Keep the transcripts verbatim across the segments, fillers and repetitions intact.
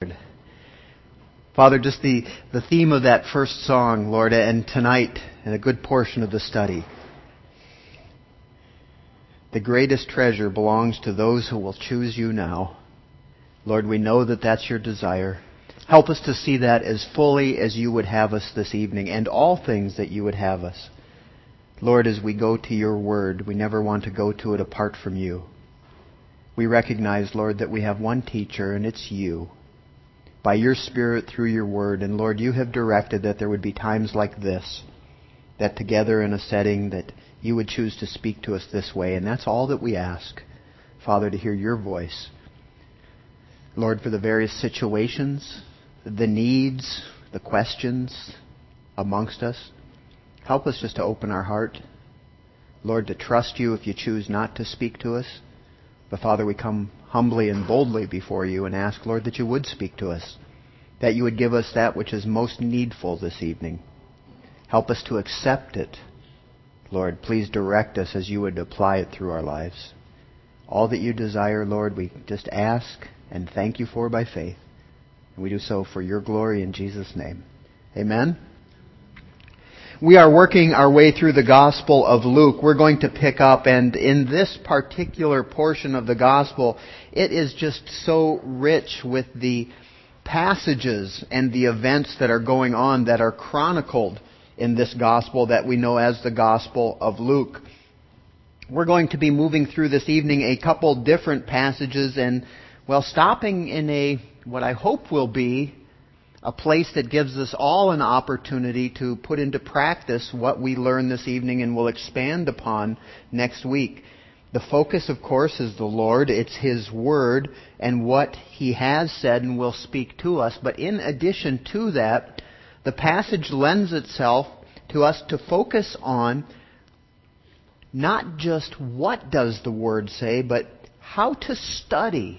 Father, just the, the theme of that first song, Lord, and tonight, and a good portion of the study. The greatest treasure belongs to those who will choose you now. Lord, we know that that's your desire. Help us to see that as fully as you would have us this evening, and all things that you would have us. Lord, as we go to your word, we never want to go to it apart from you. We recognize, Lord, that we have one teacher, and it's you. By your Spirit through your word. And Lord, you have directed that there would be times like this, that together in a setting that you would choose to speak to us this way. And that's all that we ask, Father, to hear your voice. Lord, for the various situations, the needs, the questions amongst us, help us just to open our heart. Lord, to trust you if you choose not to speak to us. But Father, we come humbly and boldly before you and ask, Lord, that you would speak to us, that you would give us that which is most needful this evening. Help us to accept it. Lord, please direct us as you would apply it through our lives. All that you desire, Lord, we just ask and thank you for by faith. And we do so for your glory in Jesus' name. Amen. We are working our way through the Gospel of Luke. We're going to pick up, and in this particular portion of the Gospel, it is just so rich with the passages and the events that are going on that are chronicled in this Gospel that we know as the Gospel of Luke. We're going to be moving through this evening a couple different passages and, well, stopping in a, what I hope will be, a place that gives us all an opportunity to put into practice what we learn this evening and will expand upon next week. The focus, of course, is the Lord. It's His Word and what He has said and will speak to us. But in addition to that, the passage lends itself to us to focus on not just what does the Word say, but how to study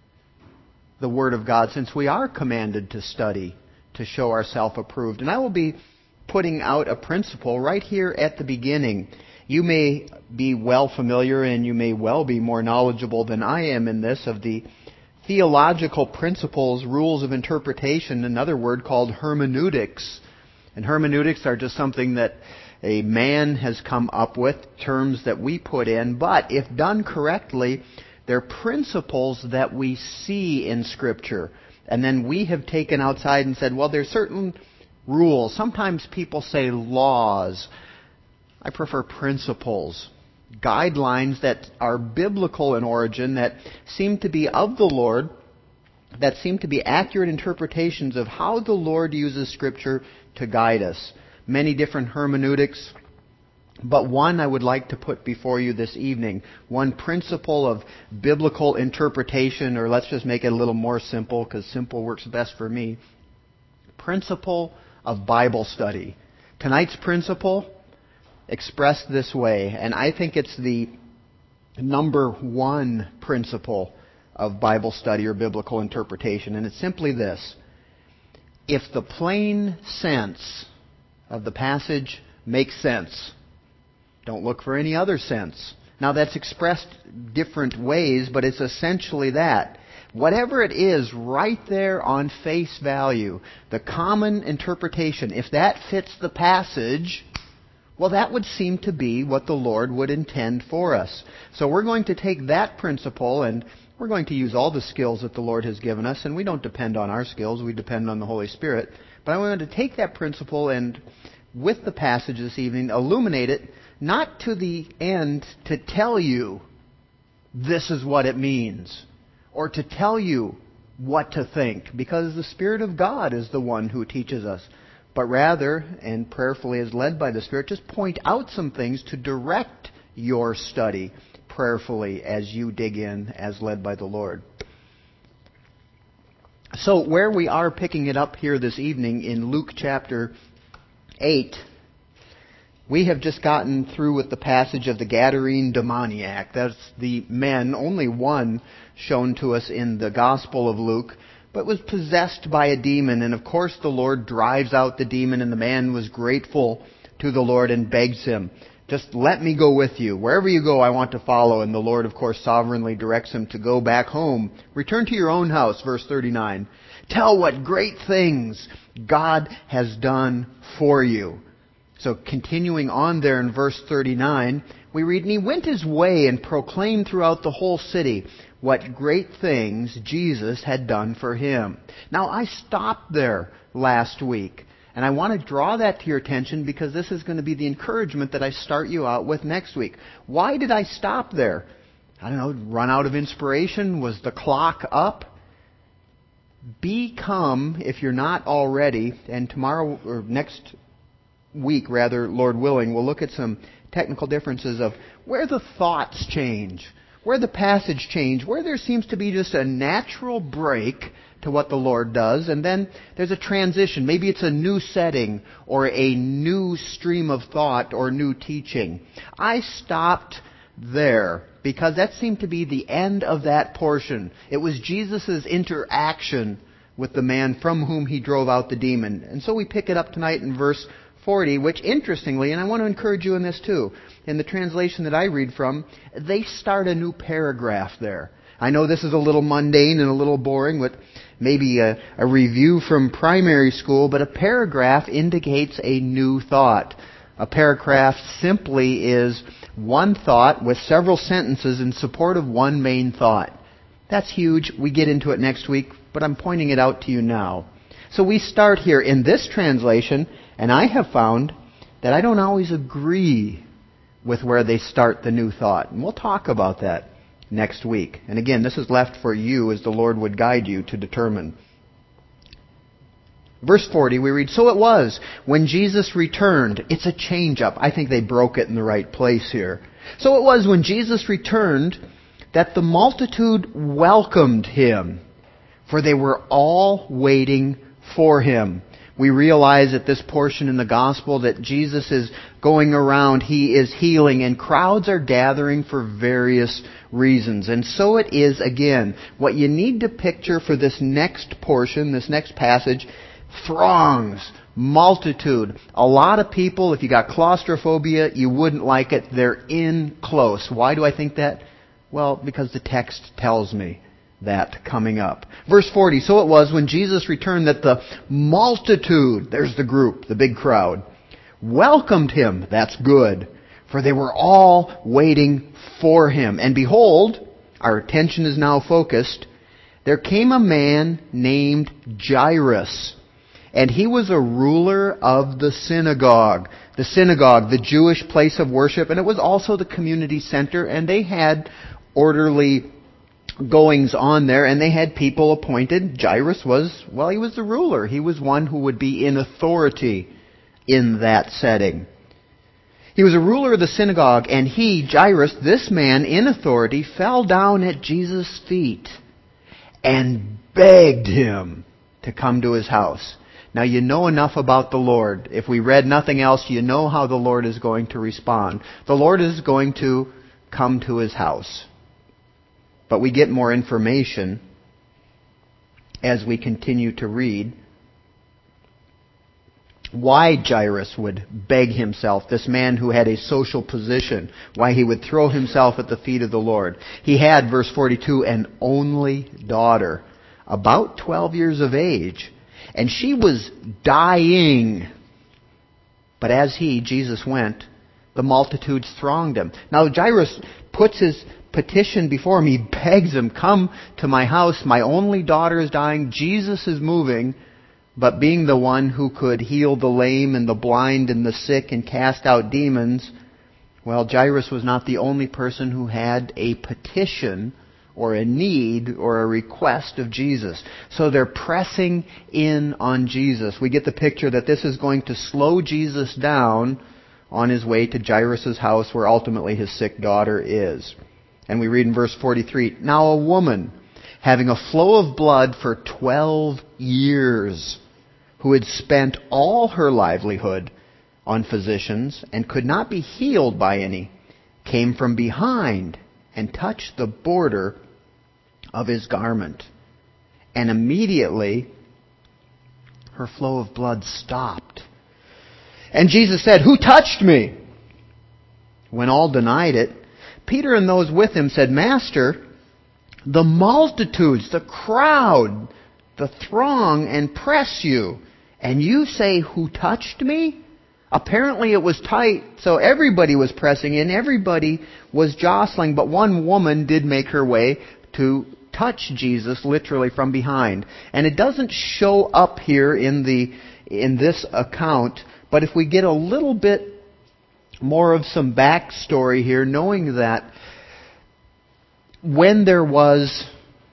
the Word of God, since we are commanded to study to show ourselves approved. And I will be putting out a principle right here at the beginning. You may be well familiar and you may well be more knowledgeable than I am in this of the theological principles, rules of interpretation, another word called hermeneutics. And hermeneutics are just something that a man has come up with, terms that we put in, but if done correctly, they're principles that we see in Scripture. And then we have taken outside and said, well, there's certain rules. Sometimes people say laws. I prefer principles. Guidelines that are biblical in origin, that seem to be of the Lord, that seem to be accurate interpretations of how the Lord uses Scripture to guide us. Many different hermeneutics. But one I would like to put before you this evening, one principle of biblical interpretation, or let's just make it a little more simple, because simple works best for me. Principle of Bible study. Tonight's principle, expressed this way, and I think it's the number one principle of Bible study or biblical interpretation, and it's simply this. If the plain sense of the passage makes sense, don't look for any other sense. Now that's expressed different ways, but it's essentially that. Whatever it is right there on face value, the common interpretation, if that fits the passage, well, that would seem to be what the Lord would intend for us. So we're going to take that principle and we're going to use all the skills that the Lord has given us, and we don't depend on our skills, we depend on the Holy Spirit. But I wanted to take that principle and, with the passage this evening, illuminate it, not to the end to tell you this is what it means, or to tell you what to think, because the Spirit of God is the one who teaches us. But rather, and prayerfully as led by the Spirit, just point out some things to direct your study prayerfully as you dig in as led by the Lord. So where we are picking it up here this evening in Luke chapter eight, we have just gotten through with the passage of the Gadarene demoniac. That's the man, only one shown to us in the Gospel of Luke, but was possessed by a demon. And of course the Lord drives out the demon, and the man was grateful to the Lord and begs him, just let me go with you. Wherever you go, I want to follow. And the Lord, of course, sovereignly directs him to go back home. Return to your own house, verse thirty-nine. Tell what great things God has done for you. So continuing on there in verse thirty-nine, we read, And he went his way and proclaimed throughout the whole city what great things Jesus had done for him. Now I stopped there last week. And I want to draw that to your attention because this is going to be the encouragement that I start you out with next week. Why did I stop there? I don't know, run out of inspiration? Was the clock up? Become, if you're not already, and tomorrow, or next week rather, Lord willing, we'll look at some technical differences of where the thoughts change, where the passage change, where there seems to be just a natural break to what the Lord does, and then there's a transition. Maybe it's a new setting or a new stream of thought or new teaching. I stopped there because that seemed to be the end of that portion. It was Jesus' interaction with the man from whom he drove out the demon. And so we pick it up tonight in verse forty, which interestingly, and I want to encourage you in this too, in the translation that I read from, they start a new paragraph there. I know this is a little mundane and a little boring, but maybe a, a review from primary school, but a paragraph indicates a new thought. A paragraph simply is one thought with several sentences in support of one main thought. That's huge. We get into it next week, but I'm pointing it out to you now. So we start here in this translation, and I have found that I don't always agree with where they start the new thought. And we'll talk about that next week. And again, this is left for you as the Lord would guide you to determine. Verse forty, we read, So it was, when Jesus returned. It's a change-up. I think they broke it in the right place here. So it was, when Jesus returned, that the multitude welcomed him, for they were all waiting for him. We realize at this portion in the gospel that Jesus is going around, he is healing, and crowds are gathering for various reasons. And so it is again. What you need to picture for this next portion, this next passage, throngs, multitude, a lot of people. If you got claustrophobia, you wouldn't like it. They're in close. Why do I think that? Well, because the text tells me that coming up. Verse forty, So it was when Jesus returned that the multitude, there's the group, the big crowd, welcomed him. That's good. For they were all waiting for him. And behold, our attention is now focused. There came a man named Jairus, and he was a ruler of the synagogue. The synagogue, the Jewish place of worship, and it was also the community center, and they had orderly goings on there, and they had people appointed. Jairus was, well, he was the ruler. He was one who would be in authority in that setting. He was a ruler of the synagogue, and he, Jairus, this man in authority, fell down at Jesus' feet and begged him to come to his house. Now you know enough about the Lord. If we read nothing else, you know how the Lord is going to respond. The Lord is going to come to his house. But we get more information as we continue to read why Jairus would beg himself, this man who had a social position, why he would throw himself at the feet of the Lord. He had, verse forty-two, an only daughter, about twelve years of age, and she was dying. But as he, Jesus, went, the multitudes thronged him. Now Jairus puts his petition before him. He begs him, come to my house. My only daughter is dying. Jesus is moving. But being the one who could heal the lame and the blind and the sick and cast out demons, well, Jairus was not the only person who had a petition or a need or a request of Jesus. So they're pressing in on Jesus. We get the picture that this is going to slow Jesus down on his way to Jairus' house, where ultimately his sick daughter is. And we read in verse forty-three, Now a woman having a flow of blood for twelve years, who had spent all her livelihood on physicians and could not be healed by any, came from behind and touched the border of his garment. And immediately her flow of blood stopped. And Jesus said, Who touched me? When all denied it, Peter and those with him said, Master, the multitudes, the crowd, the throng and press you. And you say, who touched me? Apparently it was tight, so everybody was pressing in, everybody was jostling, but one woman did make her way to touch Jesus literally from behind. And it doesn't show up here in the in this account, but if we get a little bit more of some backstory here, knowing that when there was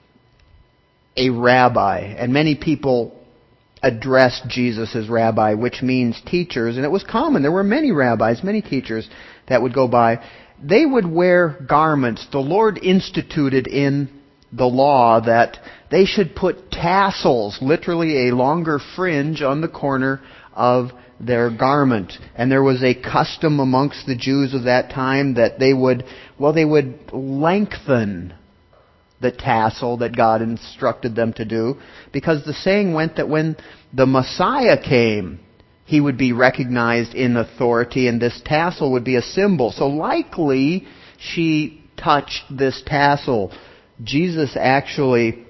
a rabbi, and many people addressed Jesus as rabbi, which means teachers, and it was common. There were many rabbis, many teachers that would go by. They would wear garments. The Lord instituted in the law that they should put tassels, literally a longer fringe on the corner of their garment. And there was a custom amongst the Jews of that time that they would, well, they would lengthen the tassel that God instructed them to do, because the saying went that when the Messiah came, He would be recognized in authority, and this tassel would be a symbol. So likely she touched this tassel. Jesus actually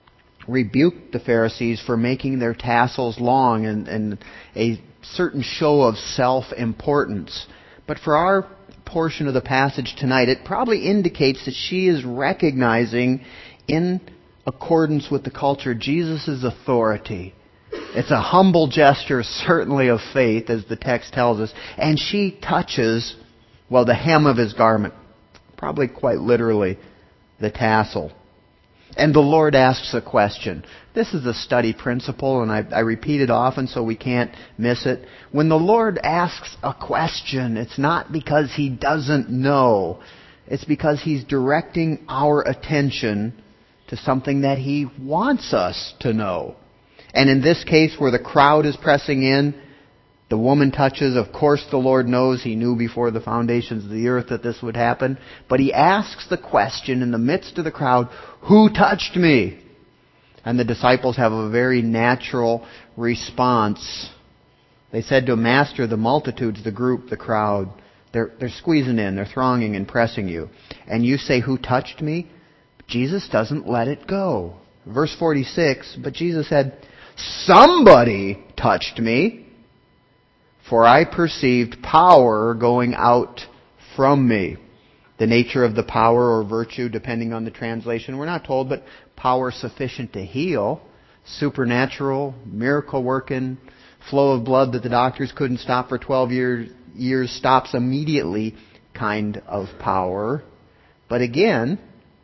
rebuked the Pharisees for making their tassels long and, and a certain show of self-importance. But for our portion of the passage tonight, it probably indicates that she is recognizing, in accordance with the culture, Jesus' authority. It's a humble gesture, certainly of faith, as the text tells us. And she touches, well, the hem of His garment. Probably quite literally, the tassel. And the Lord asks a question. This is a study principle, and I, I repeat it often so we can't miss it. When the Lord asks a question, it's not because He doesn't know. It's because He's directing our attention to something that He wants us to know. And in this case, where the crowd is pressing in, the woman touches. Of course, the Lord knows. He knew before the foundations of the earth that this would happen. But He asks the question in the midst of the crowd, who touched me? And the disciples have a very natural response. They said to Him, Master, the multitudes, the group, the crowd, they're, they're squeezing in, they're thronging and pressing you. And you say, who touched me? Jesus doesn't let it go. Verse forty-six, but Jesus said, somebody touched me, for I perceived power going out from me. The nature of the power or virtue, depending on the translation, we're not told, but power sufficient to heal, supernatural, miracle-working, flow of blood that the doctors couldn't stop for twelve years, years stops immediately kind of power. But again,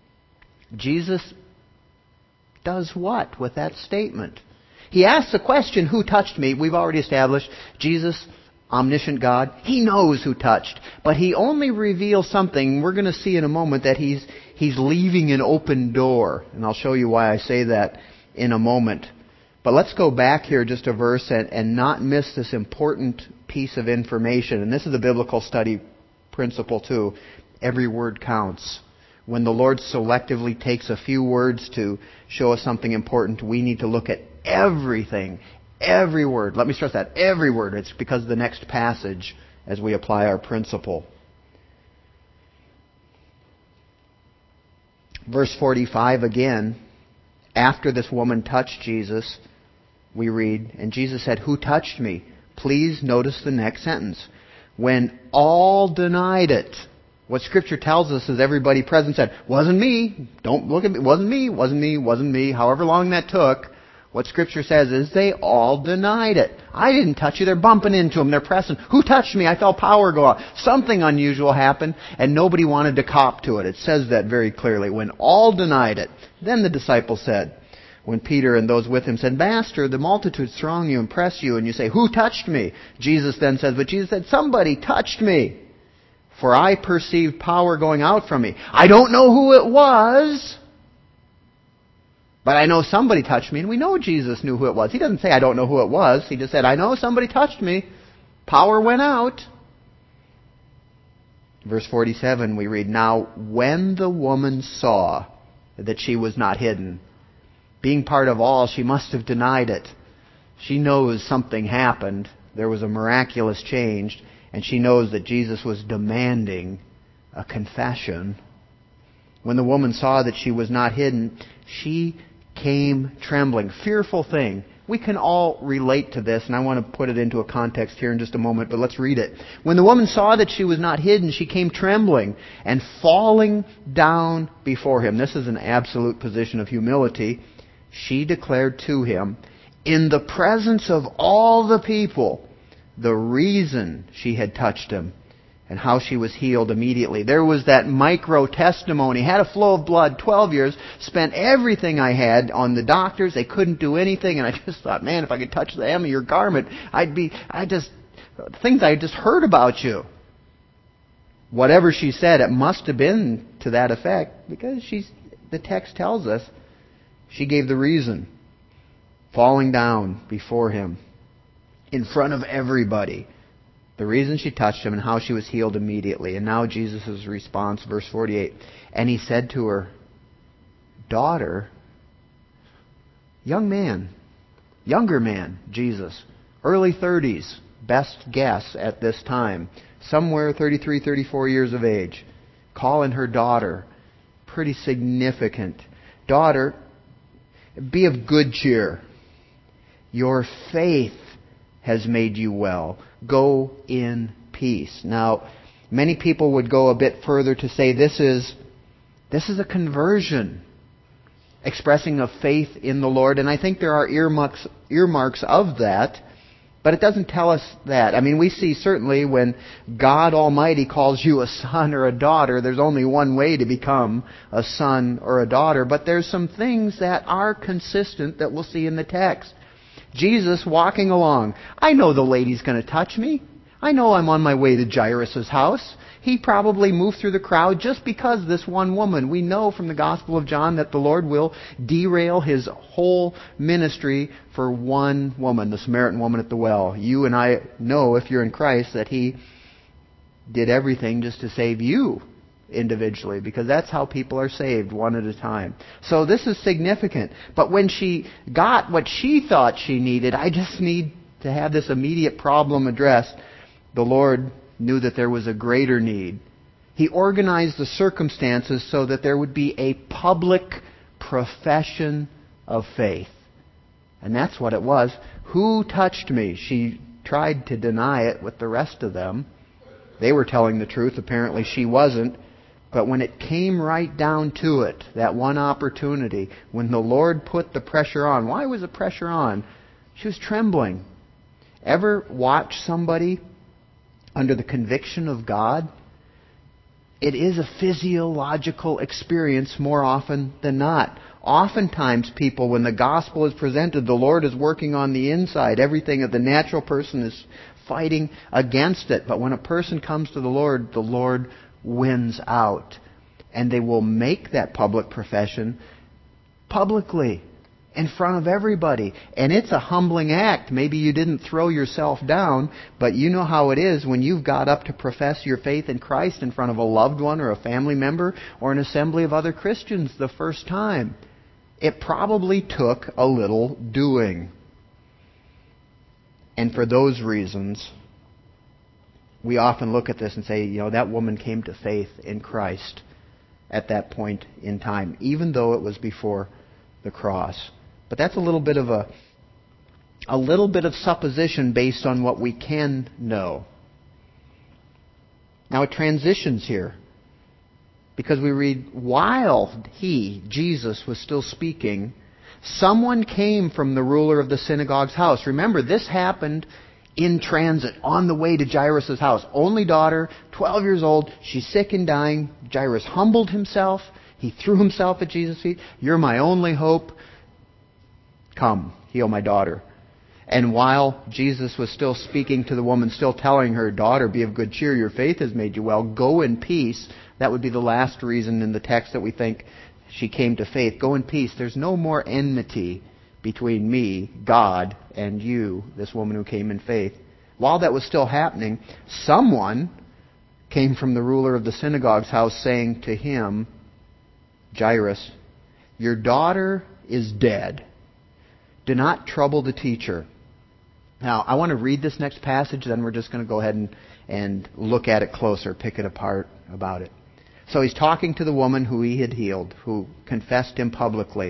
Jesus does what with that statement? He asks the question, who touched me? We've already established Jesus, omniscient God, He knows who touched. But He only reveals something. We're going to see in a moment that He's He's leaving an open door. And I'll show you why I say that in a moment. But let's go back here just a verse and, and not miss this important piece of information. And this is a biblical study principle too. Every word counts. When the Lord selectively takes a few words to show us something important, we need to look at everything, every word. Let me stress that, every word. It's because of the next passage as we apply our principle. Verse forty-five again, after this woman touched Jesus, we read, and Jesus said, who touched me? Please notice the next sentence. When all denied it. What Scripture tells us is everybody present said, wasn't me, don't look at me, wasn't me, wasn't me, wasn't me, however long that took. What Scripture says is they all denied it. I didn't touch you. They're bumping into Him. They're pressing. Who touched me? I felt power go out. Something unusual happened, and nobody wanted to cop to it. It says that very clearly. When all denied it, then the disciples said, when Peter and those with him said, Master, the multitudes throng you and press you, and you say, who touched me? Jesus then says, but Jesus said, somebody touched me, for I perceived power going out from me. I don't know who it was, but I know somebody touched me, and we know Jesus knew who it was. He doesn't say, I don't know who it was. He just said, I know somebody touched me. Power went out. Verse forty-seven, we read, now when the woman saw that she was not hidden, being part of all, she must have denied it. She knows something happened. There was a miraculous change, and she knows that Jesus was demanding a confession. When the woman saw that she was not hidden, she came trembling. Fearful thing. We can all relate to this, and I want to put it into a context here in just a moment, but let's read it. When the woman saw that she was not hidden, she came trembling and falling down before him. This is an absolute position of humility. She declared to him, in the presence of all the people, the reason she had touched him and how she was healed immediately. There was that micro testimony. Had a flow of blood, twelve years, spent everything I had on the doctors. They couldn't do anything. And I just thought, man, if I could touch the hem of your garment, I'd be, I just, things I just heard about you. Whatever she said, it must have been to that effect, because she's, the text tells us, she gave the reason. Falling down before him, in front of everybody. The reason she touched him and how she was healed immediately. And now Jesus' response, verse forty-eight. And he said to her, daughter, young man, younger man, Jesus, early thirties, best guess at this time, somewhere thirty-three, thirty-four years of age, calling her daughter, pretty significant. Daughter, be of good cheer. Your faith has made you well. Go in peace. Now, many people would go a bit further to say this is this is a conversion, expressing of faith in the Lord, and I think there are earmarks earmarks of that, but it doesn't tell us that. I mean, we see certainly when God Almighty calls you a son or a daughter, there's only one way to become a son or a daughter, but there's some things that are consistent that we'll see in the text. Jesus walking along. I know the lady's going to touch me. I know I'm on my way to Jairus' house. He probably moved through the crowd just because this one woman. We know from the Gospel of John that the Lord will derail His whole ministry for one woman, the Samaritan woman at the well. You and I know, if you're in Christ, that He did everything just to save you individually, because that's how people are saved, one at a time. So this is significant. But when she got what she thought she needed, I just need to have this immediate problem addressed, the Lord knew that there was a greater need. He organized the circumstances so that there would be a public profession of faith. And that's what it was. Who touched me? She tried to deny it with the rest of them. They were telling the truth. Apparently she wasn't. But when it came right down to it, that one opportunity, when the Lord put the pressure on, why was the pressure on? She was trembling. Ever watch somebody under the conviction of God? It is a physiological experience more often than not. Oftentimes people, when the gospel is presented, the Lord is working on the inside. Everything of the natural person is fighting against it. But when a person comes to the Lord, the Lord wins out. And they will make that public profession publicly, in front of everybody. And it's a humbling act. Maybe you didn't throw yourself down, but you know how it is when you've got up to profess your faith in Christ in front of a loved one or a family member or an assembly of other Christians the first time. It probably took a little doing. And for those reasons, we often look at this and say, you know, that woman came to faith in Christ at that point in time, even though it was before the cross. But that's a little bit of a a little bit of supposition based on what we can know. Now it transitions here, because we read, while he, Jesus, was still speaking, someone came from the ruler of the synagogue's house. Remember, this happened in transit, on the way to Jairus' house. Only daughter, twelve years old. She's sick and dying. Jairus humbled himself. He threw himself at Jesus' feet. You're my only hope. Come, heal my daughter. And while Jesus was still speaking to the woman, still telling her, daughter, be of good cheer. Your faith has made you well. Go in peace. That would be the last reason in the text that we think she came to faith. Go in peace. There's no more enmity between me, God, and you, this woman who came in faith. While that was still happening, someone came from the ruler of the synagogue's house saying to him, Jairus, your daughter is dead. Do not trouble the teacher. Now, I want to read this next passage, then we're just going to go ahead and, and look at it closer, pick it apart about it. So he's talking to the woman who he had healed, who confessed him publicly.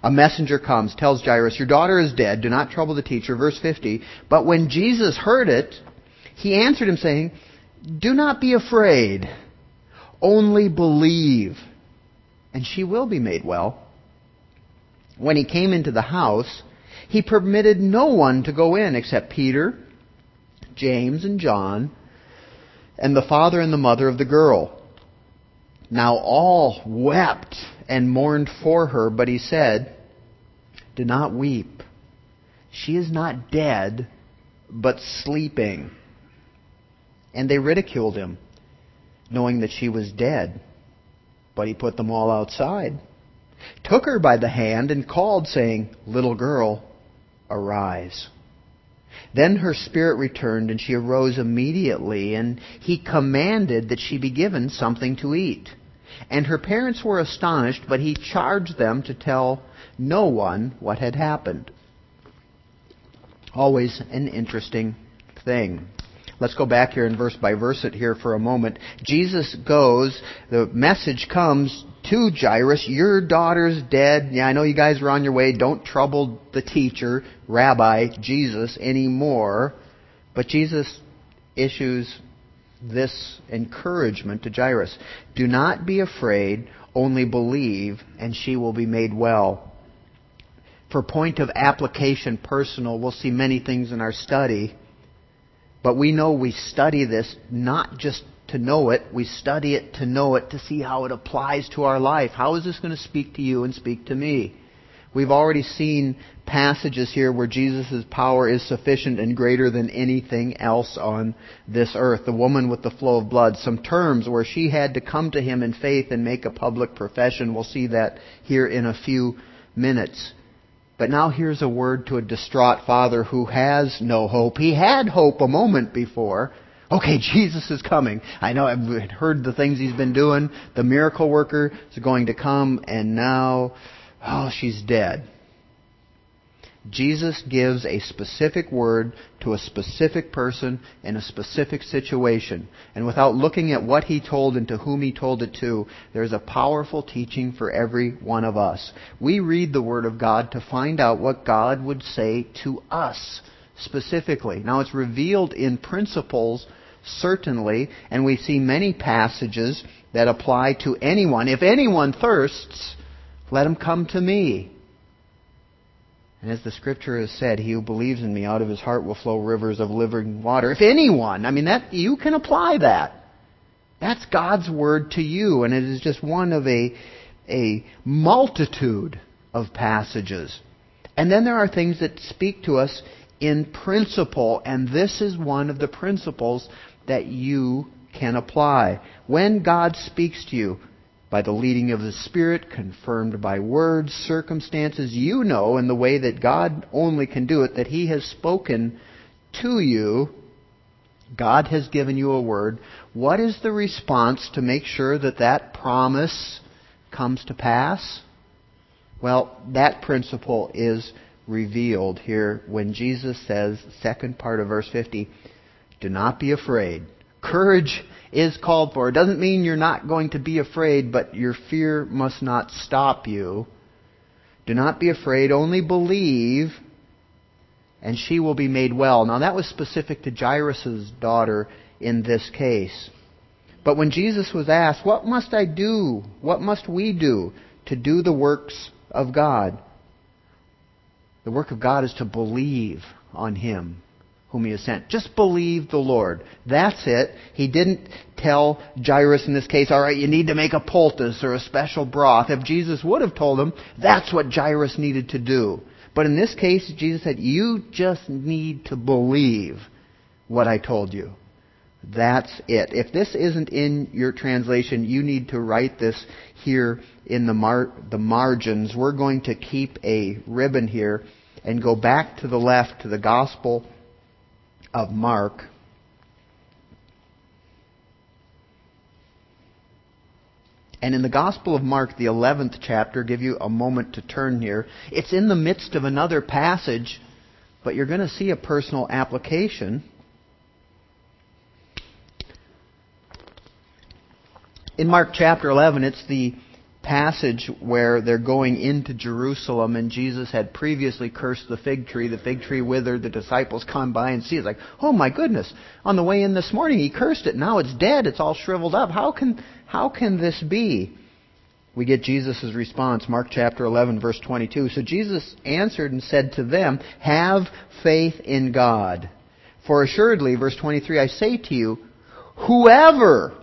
A messenger comes, tells Jairus, "Your daughter is dead. Do not trouble the teacher." Verse fifty. But when Jesus heard it, he answered him saying, "Do not be afraid. Only believe, and she will be made well." When he came into the house, he permitted no one to go in except Peter, James, and John, and the father and the mother of the girl. Now all wept and mourned for her, but he said, "Do not weep. She is not dead, but sleeping." And they ridiculed him, knowing that she was dead. But he put them all outside, took her by the hand, and called, saying, "Little girl, arise." Then her spirit returned, and she arose immediately, and he commanded that she be given something to eat. And her parents were astonished, but he charged them to tell no one what had happened. Always an interesting thing. Let's go back here and verse by verse it here for a moment. Jesus goes, the message comes to Jairus, "Your daughter's dead. Yeah, I know you guys are on your way. Don't trouble the teacher, Rabbi, Jesus, anymore." But Jesus issues this encouragement to Jairus. "Do not be afraid, only believe, and she will be made well." For point of application personal, we'll see many things in our study, but we know we study this not just to know it, we study it to know it, to see how it applies to our life. How is this going to speak to you and speak to me? We've already seen passages here where Jesus' power is sufficient and greater than anything else on this earth. The woman with the flow of blood, some terms where she had to come to him in faith and make a public profession. We'll see that here in a few minutes. But now here's a word to a distraught father who has no hope. He had hope a moment before. Okay, Jesus is coming. I know I've heard the things he's been doing. The miracle worker is going to come, and now, oh, she's dead. Jesus gives a specific word to a specific person in a specific situation. And without looking at what he told and to whom he told it to, there's a powerful teaching for every one of us. We read the Word of God to find out what God would say to us specifically. Now, it's revealed in principles, certainly, and we see many passages that apply to anyone. If anyone thirsts, let him come to me. And as the Scripture has said, he who believes in me, out of his heart will flow rivers of living water. If anyone, I mean, that you can apply that. That's God's word to you, and it is just one of a, a multitude of passages. And then there are things that speak to us in principle, and this is one of the principles that you can apply. When God speaks to you, by the leading of the Spirit, confirmed by words, circumstances, you know in the way that God only can do it, that He has spoken to you. God has given you a word. What is the response to make sure that that promise comes to pass? Well, that principle is revealed here when Jesus says, second part of verse fifty, "Do not be afraid." Courage is called for. It doesn't mean you're not going to be afraid, but your fear must not stop you. Do not be afraid, only believe, and she will be made well. Now that was specific to Jairus' daughter in this case. But when Jesus was asked, what must I do? What must we do to do the works of God? The work of God is to believe on Him whom He has sent. Just believe the Lord. That's it. He didn't tell Jairus in this case, all right, you need to make a poultice or a special broth. If Jesus would have told him, that's what Jairus needed to do. But in this case, Jesus said, you just need to believe what I told you. That's it. If this isn't in your translation, you need to write this here in the mar- the margins. We're going to keep a ribbon here and go back to the left to the Gospel of Mark. And in the Gospel of Mark, the eleventh chapter, give you a moment to turn here. It's in the midst of another passage, but you're going to see a personal application. In Mark chapter eleven, it's the passage where they're going into Jerusalem and Jesus had previously cursed the fig tree. The fig tree withered. The disciples come by and see it. It's like, oh my goodness, on the way in this morning he cursed it. Now it's dead. It's all shriveled up. How can, how can this be? We get Jesus' response, Mark chapter eleven, verse twenty-two. So Jesus answered and said to them, have faith in God. For assuredly, verse twenty-three, I say to you, whoever...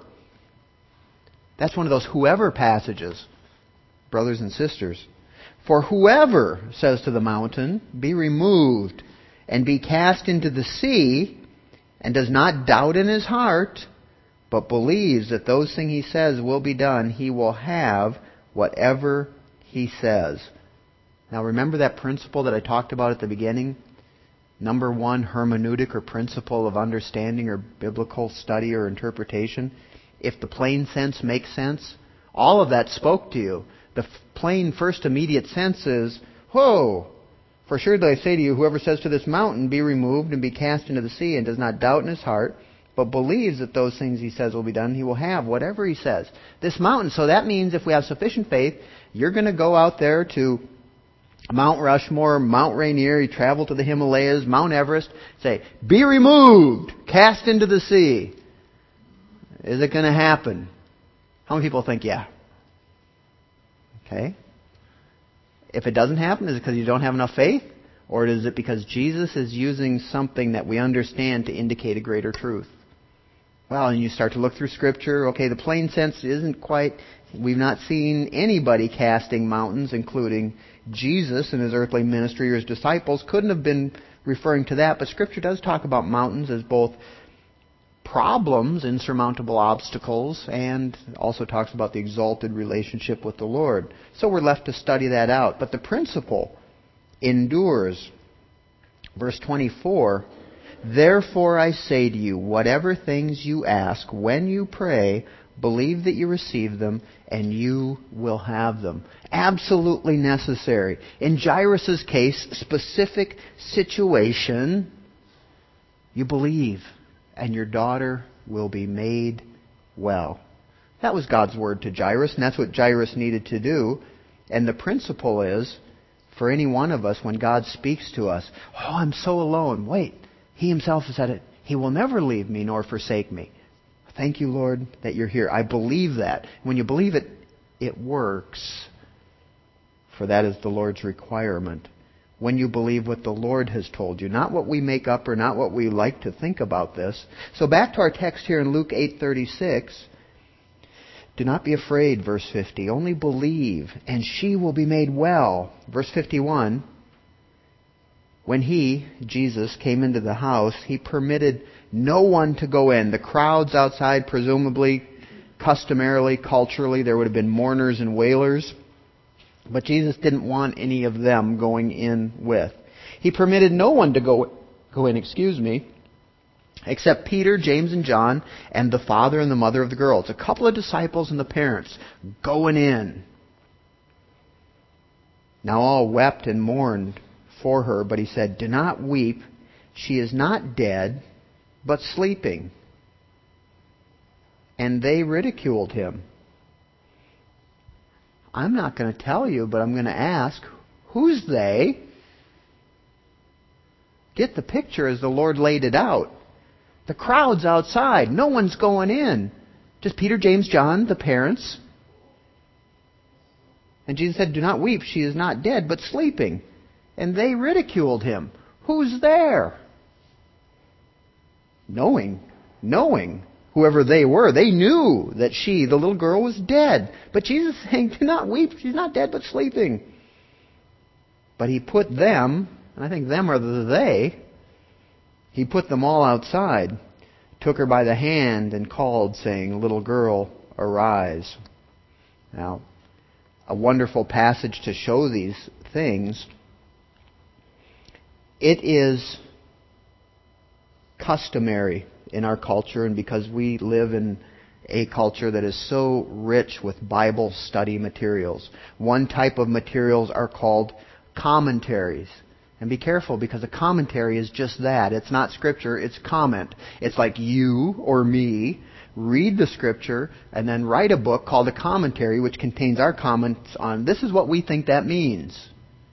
That's one of those whoever passages, brothers and sisters. For whoever says to the mountain, be removed and be cast into the sea, and does not doubt in his heart, but believes that those things he says will be done, he will have whatever he says. Now remember that principle that I talked about at the beginning? Number one, hermeneutic or principle of understanding or biblical study or interpretation. If the plain sense makes sense, all of that spoke to you. The f- plain first immediate sense is, whoa, for sure I say to you, whoever says to this mountain, be removed and be cast into the sea, and does not doubt in his heart, but believes that those things he says will be done, he will have whatever he says. This mountain, so that means if we have sufficient faith, you're going to go out there to Mount Rushmore, Mount Rainier, you travel to the Himalayas, Mount Everest, say, be removed, cast into the sea. Is it going to happen? How many people think, yeah? Okay. If it doesn't happen, is it because you don't have enough faith? Or is it because Jesus is using something that we understand to indicate a greater truth? Well, and you start to look through Scripture. Okay, the plain sense isn't quite... We've not seen anybody casting mountains, including Jesus in his earthly ministry or his disciples. Couldn't have been referring to that. But Scripture does talk about mountains as both problems, insurmountable obstacles, and also talks about the exalted relationship with the Lord. So we're left to study that out. But the principle endures. Verse twenty-four, therefore I say to you, whatever things you ask when you pray, believe that you receive them, and you will have them. Absolutely necessary. In Jairus' case, specific situation, you believe, and your daughter will be made well. That was God's word to Jairus, and that's what Jairus needed to do. And the principle is, for any one of us, when God speaks to us, oh, I'm so alone. Wait, He Himself has said it. He will never leave me nor forsake me. Thank you, Lord, that you're here. I believe that. When you believe it, it works. For that is the Lord's requirement. When you believe what the Lord has told you, not what we make up or not what we like to think about this. So back to our text here in Luke eight thirty-six. Do not be afraid, verse fifty. Only believe, and she will be made well. Verse fifty-one. When he, Jesus, came into the house, he permitted no one to go in. The crowds outside, presumably, customarily, culturally, there would have been mourners and wailers. But Jesus didn't want any of them going in with. He permitted no one to go, go in, excuse me, except Peter, James, and John, and the father and the mother of the girl. It's a couple of disciples and the parents going in. Now all wept and mourned for her, but he said, do not weep. She is not dead, but sleeping. And they ridiculed him. I'm not going to tell you, but I'm going to ask, who's they? Get the picture as the Lord laid it out. The crowd's outside. No one's going in. Just Peter, James, John, the parents. And Jesus said, do not weep. She is not dead, but sleeping. And they ridiculed him. Who's there? Knowing, knowing. Whoever they were, they knew that she, the little girl, was dead. But Jesus is saying, do not weep. She's not dead, but sleeping. But he put them, and I think them are the they, he put them all outside, took her by the hand and called, saying, little girl, arise. Now, a wonderful passage to show these things. It is customary in our culture, and because we live in a culture that is so rich with Bible study materials. One type of materials are called commentaries. And be careful, because a commentary is just that. It's not Scripture, it's comment. It's like you or me read the Scripture and then write a book called a commentary which contains our comments on this is what we think that means.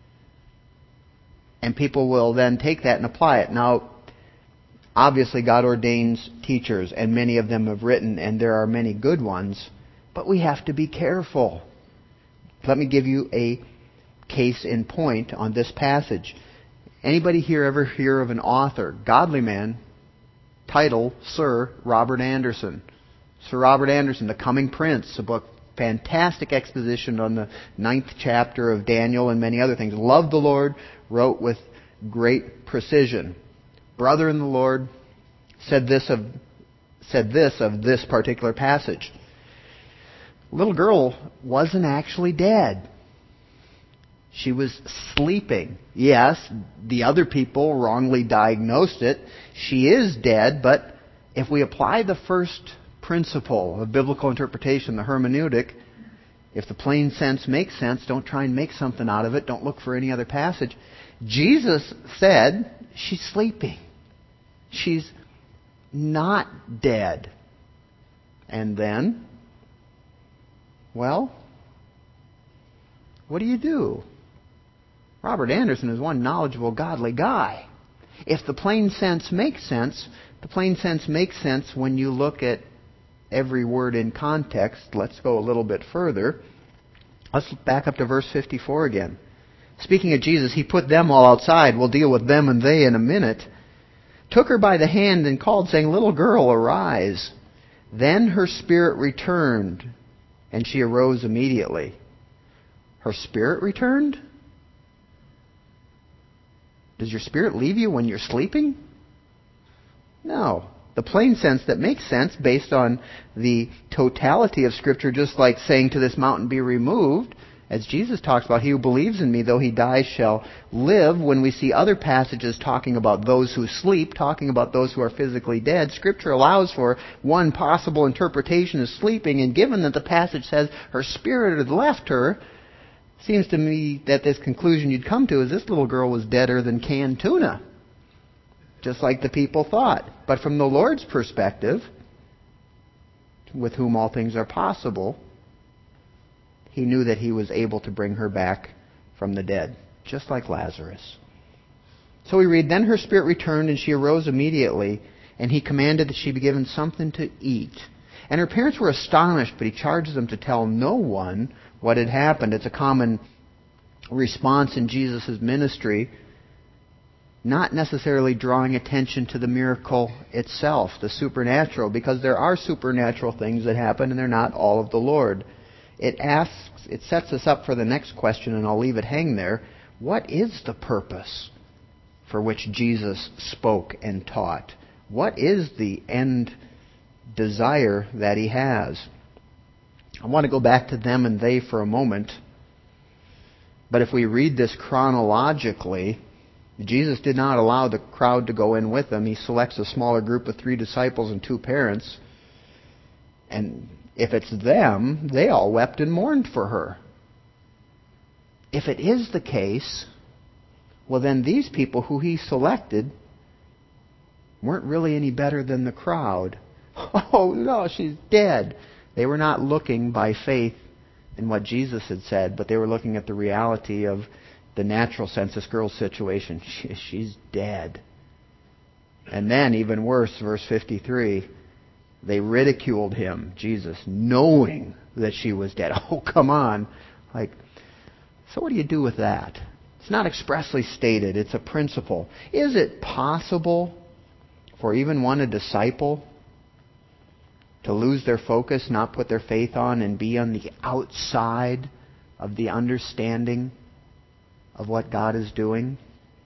And people will then take that and apply it. Now, obviously God ordains teachers, and many of them have written, and there are many good ones, but we have to be careful. Let me give you a case in point on this passage. Anybody here ever hear of an author, godly man, title Sir Robert Anderson? Sir Robert Anderson, The Coming Prince, a book, fantastic exposition on the ninth chapter of Daniel and many other things. Loved the Lord, wrote with great precision. Brother in the Lord said this of said this of this particular passage. Little girl wasn't actually dead. She was sleeping. Yes, the other people wrongly diagnosed it. She is dead, but if we apply the first principle of biblical interpretation, the hermeneutic, if the plain sense makes sense, don't try and make something out of it. Don't look for any other passage. Jesus said she's sleeping. She's not dead. And then, well, what do you do? Robert Anderson is one knowledgeable, godly guy. If the plain sense makes sense, the plain sense makes sense when you look at every word in context. Let's go a little bit further. Let's back up to verse fifty-four again. Speaking of Jesus, he put them all outside. We'll deal with them and they in a minute. Took her by the hand and called, saying, Little girl, arise. Then her spirit returned, and she arose immediately. Her spirit returned? Does your spirit leave you when you're sleeping? No. The plain sense that makes sense based on the totality of Scripture, just like saying to this mountain, be removed, as Jesus talks about, he who believes in me, though he dies, shall live. When we see other passages talking about those who sleep, talking about those who are physically dead, Scripture allows for one possible interpretation as sleeping, and given that the passage says her spirit had left her, seems to me that this conclusion you'd come to is this little girl was deader than canned tuna. Just like the people thought. But from the Lord's perspective, with whom all things are possible, he knew that he was able to bring her back from the dead, just like Lazarus. So we read, Then her spirit returned, and she arose immediately, and he commanded that she be given something to eat. And her parents were astonished, but he charged them to tell no one what had happened. It's a common response in Jesus' ministry, not necessarily drawing attention to the miracle itself, the supernatural, because there are supernatural things that happen, and they're not all of the Lord. It asks, it sets us up for the next question, and I'll leave it hang there. What is the purpose for which Jesus spoke and taught? What is the end desire that he has? I want to go back to them and they for a moment. But if we read this chronologically, Jesus did not allow the crowd to go in with him. He selects a smaller group of three disciples and two parents. And if it's them, they all wept and mourned for her. If it is the case, well then these people who he selected weren't really any better than the crowd. Oh no, she's dead. They were not looking by faith in what Jesus had said, but they were looking at the reality of the natural sense, this girl's situation. She, she's dead. And then, even worse, verse fifty-three, they ridiculed him, Jesus, knowing that she was dead. Oh, come on. Like, so what do you do with that? It's not expressly stated. It's a principle. Is it possible for even one, a disciple, to lose their focus, not put their faith on, and be on the outside of the understanding of what God is doing?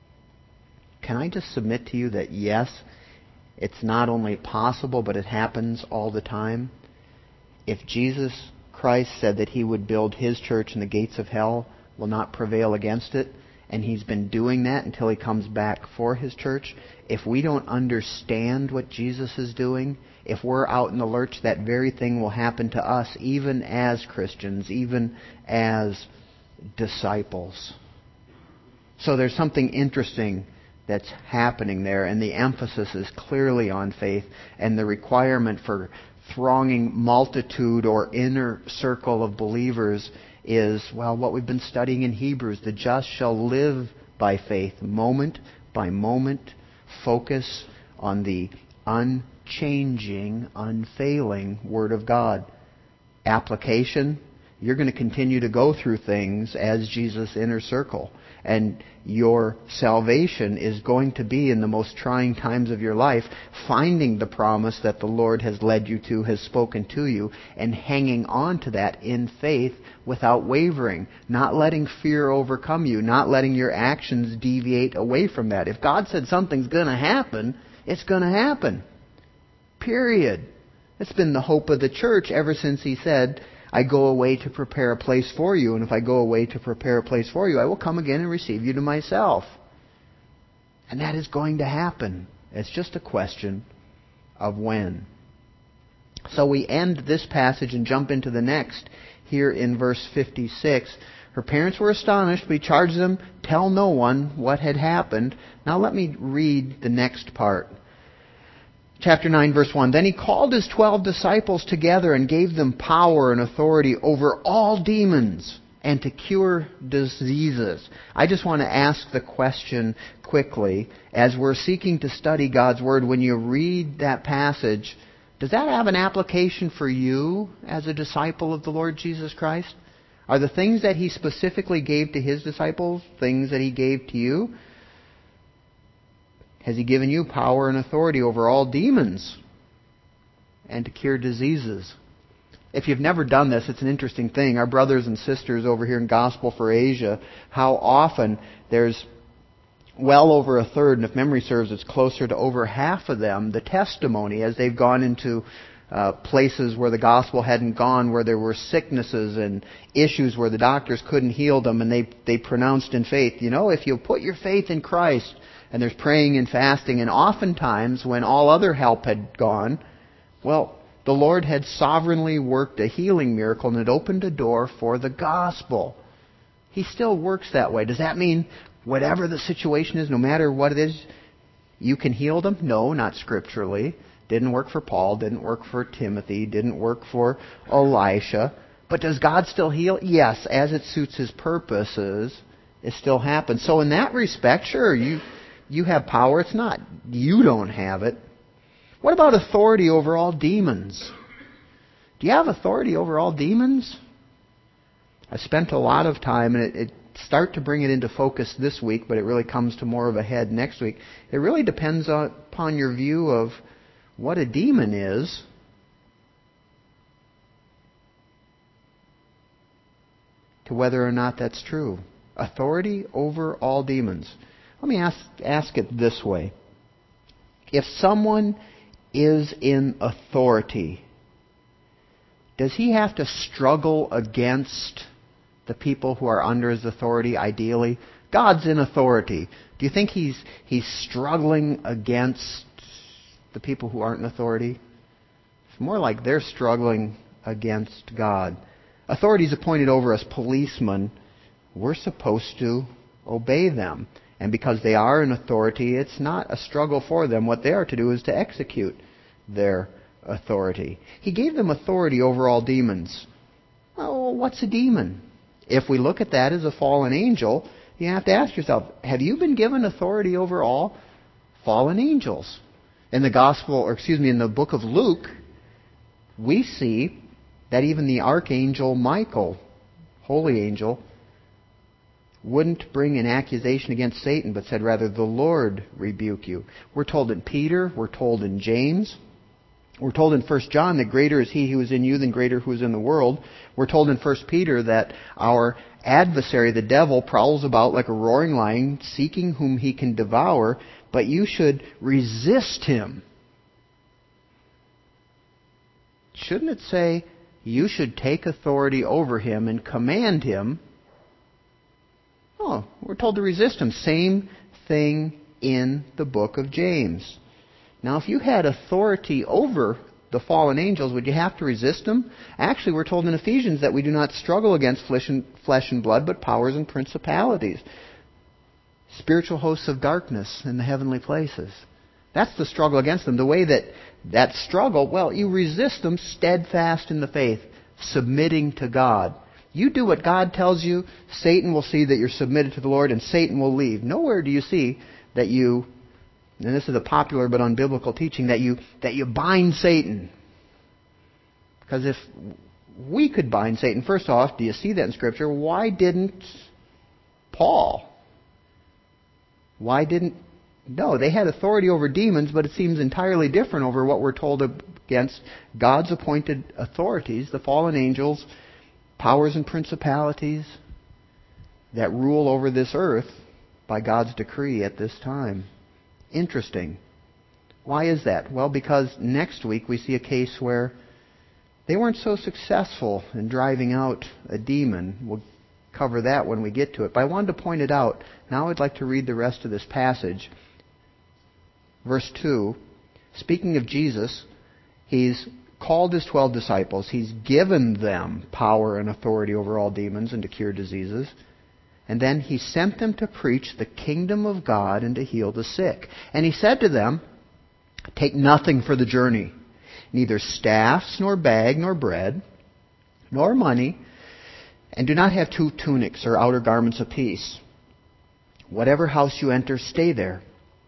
Can I just submit to you that yes, it's not only possible, but it happens all the time? If Jesus Christ said that he would build his church and the gates of hell will not prevail against it, and he's been doing that until he comes back for his church, if we don't understand what Jesus is doing, if we're out in the lurch, that very thing will happen to us, even as Christians, even as disciples. So there's something interesting that's happening there, and the emphasis is clearly on faith, and the requirement for thronging multitude or inner circle of believers is, well, what we've been studying in Hebrews. The just shall live by faith, moment by moment. Focus on the unchanging, unfailing Word of God. Application, you're going to continue to go through things as Jesus' inner circle. And your salvation is going to be, in the most trying times of your life, finding the promise that the Lord has led you to, has spoken to you, and hanging on to that in faith without wavering, not letting fear overcome you, not letting your actions deviate away from that. If God said something's going to happen, it's going to happen. Period. It's been the hope of the church ever since He said, I go away to prepare a place for you, and if I go away to prepare a place for you, I will come again and receive you to myself. And that is going to happen. It's just a question of when. So we end this passage and jump into the next here in verse fifty-six. Her parents were astonished, but He charged them, tell no one what had happened. Now let me read the next part. Chapter nine, verse one. Then He called His twelve disciples together and gave them power and authority over all demons and to cure diseases. I just want to ask the question quickly, as we're seeking to study God's Word, when you read that passage, does that have an application for you as a disciple of the Lord Jesus Christ? Are the things that He specifically gave to His disciples things that He gave to you? Has He given you power and authority over all demons and to cure diseases? If you've never done this, it's an interesting thing. Our brothers and sisters over here in Gospel for Asia, how often there's well over a third, and if memory serves, it's closer to over half of them, the testimony as they've gone into uh, places where the gospel hadn't gone, where there were sicknesses and issues where the doctors couldn't heal them, and they, they pronounced in faith, you know, if you put your faith in Christ. And there's praying and fasting. And oftentimes, when all other help had gone, well, the Lord had sovereignly worked a healing miracle and had opened a door for the gospel. He still works that way. Does that mean whatever the situation is, no matter what it is, you can heal them? No, not scripturally. Didn't work for Paul. Didn't work for Timothy. Didn't work for Elisha. But does God still heal? Yes, as it suits His purposes, it still happens. So in that respect, sure, you... You have power. It's not you don't have it. What about authority over all demons? Do you have authority over all demons? I spent a lot of time, and it, it start to bring it into focus this week, but it really comes to more of a head next week. It really depends on, upon your view of what a demon is. To whether or not that's true. Authority over all demons. Let me ask, ask it this way. If someone is in authority, does he have to struggle against the people who are under his authority, ideally? God's in authority. Do you think he's, he's struggling against the people who aren't in authority? It's more like they're struggling against God. Authority is appointed over us policemen. We're supposed to obey them. And because they are in authority, it's not a struggle for them. What they are to do is to execute their authority. He gave them authority over all demons. Well, what's a demon? If we look at that as a fallen angel, you have to ask yourself, have you been given authority over all fallen angels? In the gospel, or excuse me, in the book of Luke, we see that even the archangel Michael, holy angel, wouldn't bring an accusation against Satan, but said rather, the Lord rebuke you. We're told in Peter, we're told in James, we're told in First John that greater is He who is in you than greater who is in the world. We're told in First Peter that our adversary, the devil, prowls about like a roaring lion, seeking whom he can devour, but you should resist him. Shouldn't it say you should take authority over him and command him? Oh, we're told to resist him. Same thing in the book of James. Now, if you had authority over the fallen angels, would you have to resist them? Actually, we're told in Ephesians that we do not struggle against flesh and, flesh and blood, but powers and principalities. spiritual hosts of darkness in the heavenly places. That's the struggle against them. The way that that struggle, well, you resist them steadfast in the faith, submitting to God. You do what God tells you, Satan will see that you're submitted to the Lord, and Satan will leave. Nowhere do you see that you, and this is a popular but unbiblical teaching, that you that you bind Satan. Because if we could bind Satan, first off, do you see that in Scripture? Why didn't Paul? Why didn't... No, they had authority over demons, but it seems entirely different over what we're told against God's appointed authorities, the fallen angels, powers and principalities that rule over this earth by God's decree at this time. Interesting. Why is that? Well, because next week we see a case where they weren't so successful in driving out a demon. We'll cover that when we get to it. But I wanted to point it out. Now I'd like to read the rest of this passage. Verse two, speaking of Jesus, He's called His twelve disciples. He's given them power and authority over all demons and to cure diseases. And then He sent them to preach the kingdom of God and to heal the sick. And He said to them, take nothing for the journey, neither staffs, nor bag, nor bread, nor money, and do not have two tunics or outer garments apiece. Whatever house you enter, stay there,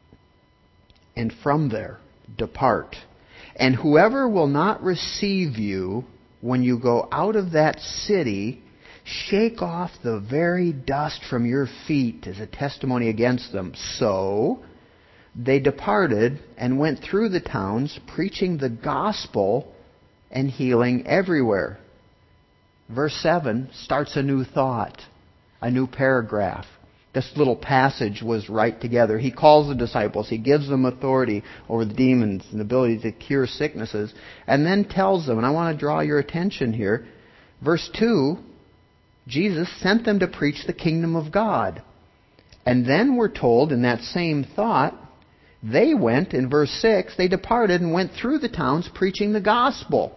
and from there depart. And whoever will not receive you when you go out of that city, shake off the very dust from your feet as a testimony against them. So they departed and went through the towns, preaching the gospel and healing everywhere. Verse seven starts a new thought, a new paragraph. This little passage was right together. He calls the disciples. He gives them authority over the demons and the ability to cure sicknesses. And then tells them, and I want to draw your attention here, verse two, Jesus sent them to preach the kingdom of God. And then we're told in that same thought, they went, in verse six, they departed and went through the towns preaching the gospel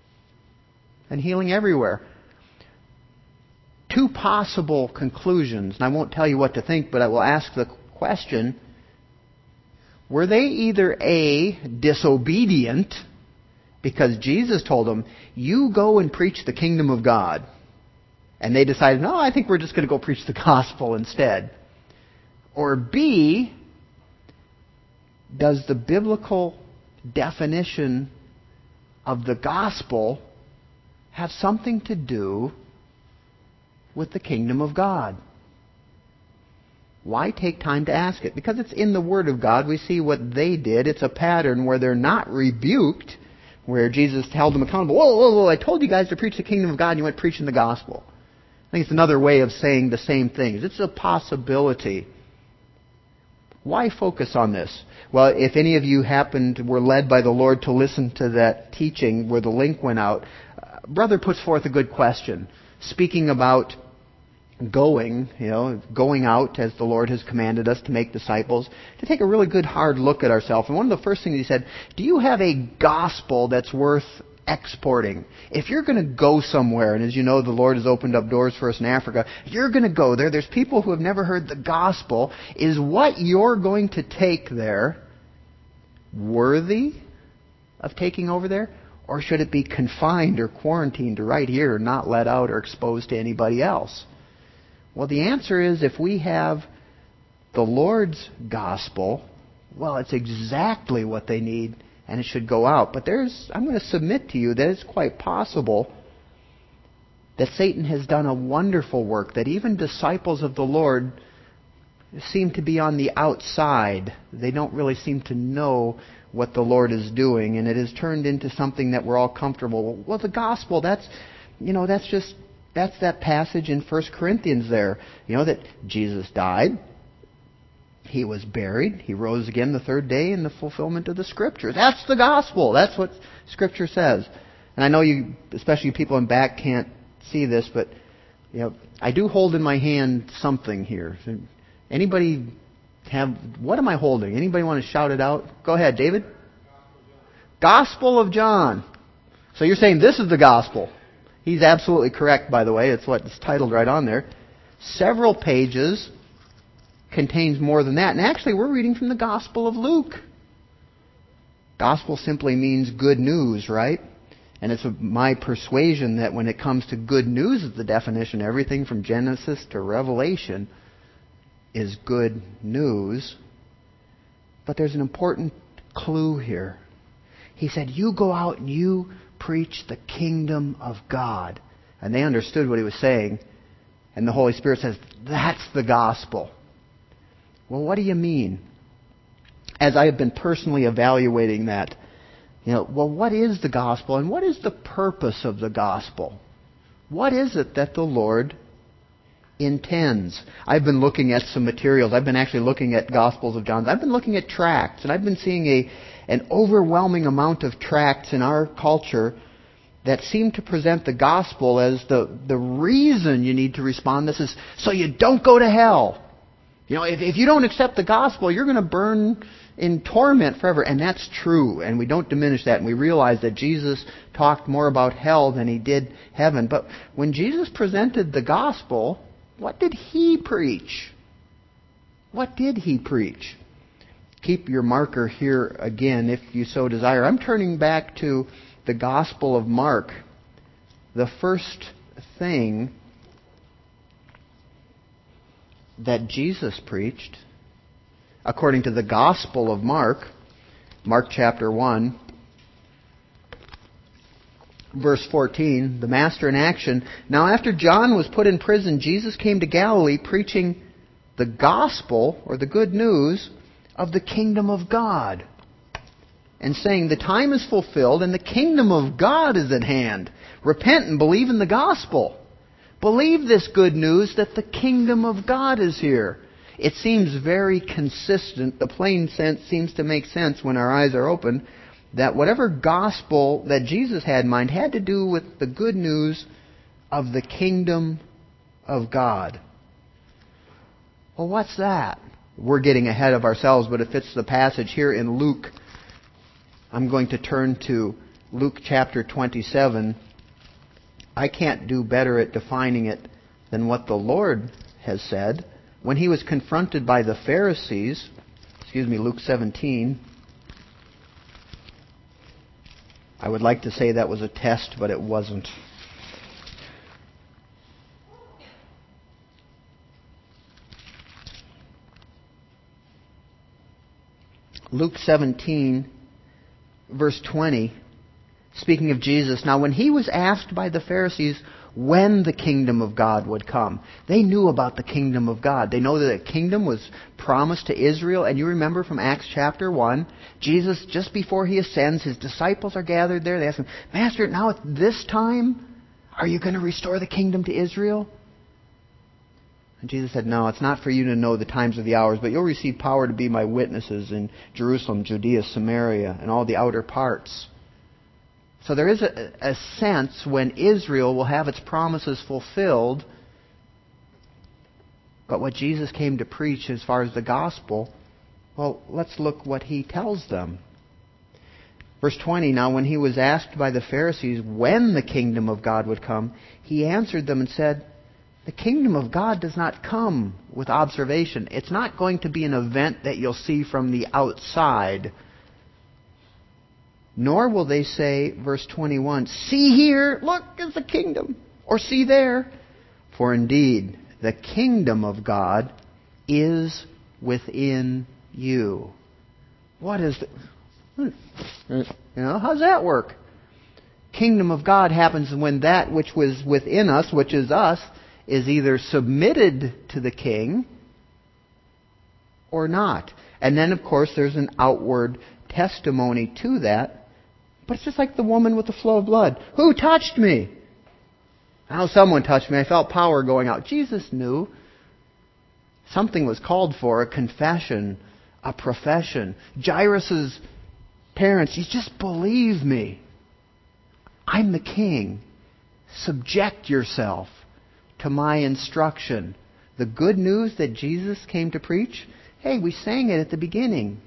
and healing everywhere. Two possible conclusions, and I won't tell you what to think, but I will ask the question, were they either A, disobedient, because Jesus told them, you go and preach the kingdom of God, and they decided, no, I think we're just going to go preach the gospel instead. Or B, does the biblical definition of the gospel have something to do with the kingdom of God? Why take time to ask it? Because it's in the Word of God. We see what they did. It's a pattern where they're not rebuked, where Jesus held them accountable. Whoa, whoa, whoa, I told you guys to preach the kingdom of God and you went preaching the gospel. I think it's another way of saying the same things. It's a possibility. Why focus on this? Well, if any of you happened, were led by the Lord to listen to that teaching where the link went out, uh, Brother puts forth a good question. Speaking about going, you know, going out as the Lord has commanded us to make disciples, to take a really good hard look at ourselves. And one of the first things he said, do you have a gospel that's worth exporting? If you're going to go somewhere, and as you know, the Lord has opened up doors for us in Africa, you're going to go there. There's people who have never heard the gospel. Is what you're going to take there worthy of taking over there? Or should it be confined or quarantined right here, not let out or exposed to anybody else? Well, the answer is if we have the Lord's gospel, well, it's exactly what they need, and it should go out. But there's, I'm going to submit to you that it's quite possible that Satan has done a wonderful work, that even disciples of the Lord seem to be on the outside. They don't really seem to know what the Lord is doing, and it has turned into something that we're all comfortable with. Well, the gospel, that's, you know, that's just, that's that passage in First Corinthians there, you know, that Jesus died, He was buried, He rose again the third day in the fulfillment of the Scriptures. That's the gospel. That's what Scripture says. And I know you, especially people in back, can't see this, but, you know, I do hold in my hand something here. Anybody have, what am I holding? Anybody want to shout it out? Go ahead, David. Gospel of John. So you're saying this is the gospel. He's absolutely correct, by the way. It's what it's titled right on there. Several pages, contains more than that. And actually, we're reading from the Gospel of Luke. Gospel simply means good news, right? And it's my persuasion that when it comes to good news as the definition, everything from Genesis to Revelation is good news. But there's an important clue here. He said, you go out and you preach the kingdom of God. And they understood what he was saying. And the Holy Spirit says, that's the gospel. Well, what do you mean? As I have been personally evaluating that, you know, well, what is the gospel and what is the purpose of the gospel? What is it that the Lord intends? I've been looking at some materials. I've been actually looking at Gospels of John. I've been looking at tracts, and I've been seeing a an overwhelming amount of tracts in our culture that seem to present the gospel as the, the reason you need to respond. This is so you don't go to hell. You know, if, if you don't accept the gospel, you're going to burn in torment forever. And that's true. And we don't diminish that. And we realize that Jesus talked more about hell than he did heaven. But when Jesus presented the gospel, what did he preach? What did he preach? Keep your marker here again if you so desire. I'm turning back to the Gospel of Mark. The first thing that Jesus preached, according to the Gospel of Mark, Mark chapter one, verse fourteen, the Master in action. Now after John was put in prison, Jesus came to Galilee preaching the gospel, or the good news, of the kingdom of God, and saying, the time is fulfilled and the kingdom of God is at hand. Repent and believe in the gospel. Believe this good news that the kingdom of God is here. It seems very consistent. The plain sense seems to make sense when our eyes are open, that whatever gospel that Jesus had in mind had to do with the good news of the kingdom of God. Well, what's that? We're getting ahead of ourselves, but it fits the passage here in Luke. I'm going to turn to Luke chapter twenty-seven. I can't do better at defining it than what the Lord has said. When he was confronted by the Pharisees, excuse me, Luke seventeen. I would like to say that was a test, but it wasn't. Luke seventeen, verse twenty, speaking of Jesus. Now when he was asked by the Pharisees when the kingdom of God would come, they knew about the kingdom of God. They know that the kingdom was promised to Israel. And you remember from Acts chapter one, Jesus, just before he ascends, his disciples are gathered there. They ask him, Master, now at this time, are you going to restore the kingdom to Israel? And Jesus said, no, it's not for you to know the times or the hours, but you'll receive power to be my witnesses in Jerusalem, Judea, Samaria, and all the outer parts. So there is a, a sense when Israel will have its promises fulfilled. But what Jesus came to preach as far as the gospel, well, let's look what he tells them. Verse twenty, now when he was asked by the Pharisees when the kingdom of God would come, he answered them and said, the kingdom of God does not come with observation. It's not going to be an event that you'll see from the outside. Nor will they say, verse twenty-one, see here, look, is the kingdom. Or see there. For indeed, the kingdom of God is within you. What is the... You know, how's that work? Kingdom of God happens when that which was within us, which is us, is either submitted to the king or not. And then, of course, there's an outward testimony to that. But it's just like the woman with the flow of blood. Who touched me? How someone touched me. I felt power going out. Jesus knew. Something was called for, a confession, a profession. Jairus' parents, you just believe me. I'm the king. Subject yourself to my instruction. The good news that Jesus came to preach, hey, we sang it at the beginning.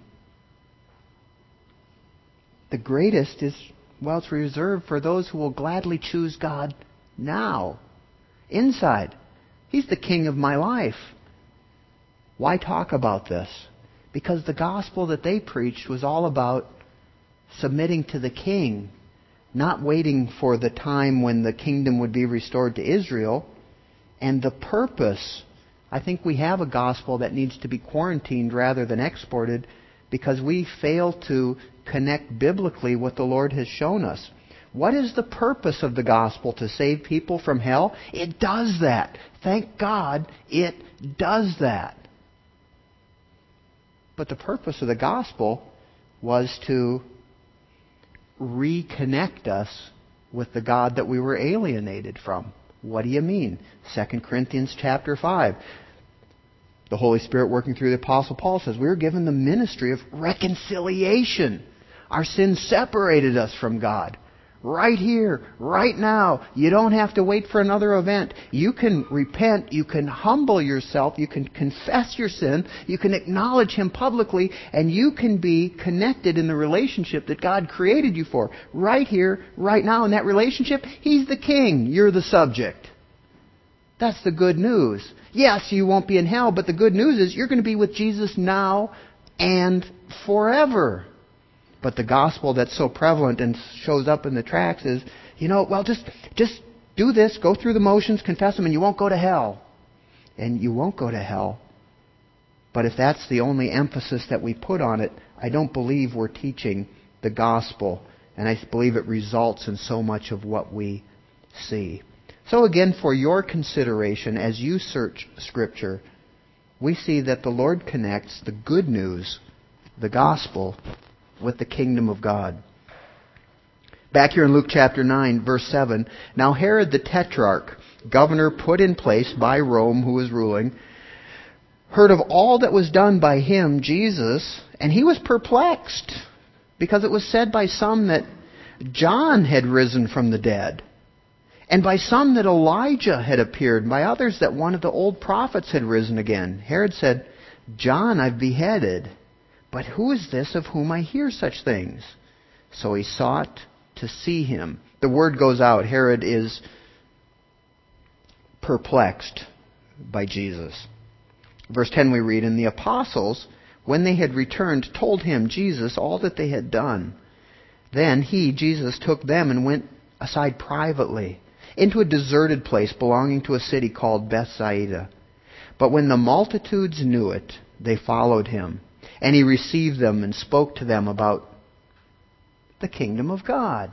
The greatest is, well, it's reserved for those who will gladly choose God now. Inside. He's the king of my life. Why talk about this? Because the gospel that they preached was all about submitting to the king, not waiting for the time when the kingdom would be restored to Israel. And the purpose, I think we have a gospel that needs to be quarantined rather than exported because we fail to connect biblically what the Lord has shown us. What is the purpose of the gospel? To save people from hell? It does that. Thank God it does that. But the purpose of the gospel was to reconnect us with the God that we were alienated from. What do you mean? Second Corinthians chapter five. The Holy Spirit working through the Apostle Paul says we were given the ministry of reconciliation. Our sins separated us from God. Right here, right now. You don't have to wait for another event. You can repent, you can humble yourself, you can confess your sin, you can acknowledge Him publicly, and you can be connected in the relationship that God created you for. Right here, right now. In that relationship, He's the king, you're the subject. That's the good news. Yes, you won't be in hell, but the good news is you're going to be with Jesus now and forever. But the gospel that's so prevalent and shows up in the tracts is, you know, well, just just do this, go through the motions, confess them, and you won't go to hell. And you won't go to hell. But if that's the only emphasis that we put on it, I don't believe we're teaching the gospel. And I believe it results in so much of what we see. So again, for your consideration, as you search Scripture, we see that the Lord connects the good news, the gospel, with the kingdom of God. Back here in Luke chapter nine, verse seven, now Herod the Tetrarch, governor put in place by Rome, who was ruling, heard of all that was done by him, Jesus, and he was perplexed, because it was said by some that John had risen from the dead, and by some that Elijah had appeared, and by others that one of the old prophets had risen again. Herod said, John I've beheaded, but who is this of whom I hear such things? So he sought to see him. The word goes out. Herod is perplexed by Jesus. Verse ten we read, and the apostles, when they had returned, told him, Jesus, all that they had done. Then he, Jesus, took them and went aside privately into a deserted place belonging to a city called Bethsaida. But when the multitudes knew it, they followed him. And he received them and spoke to them about the kingdom of God,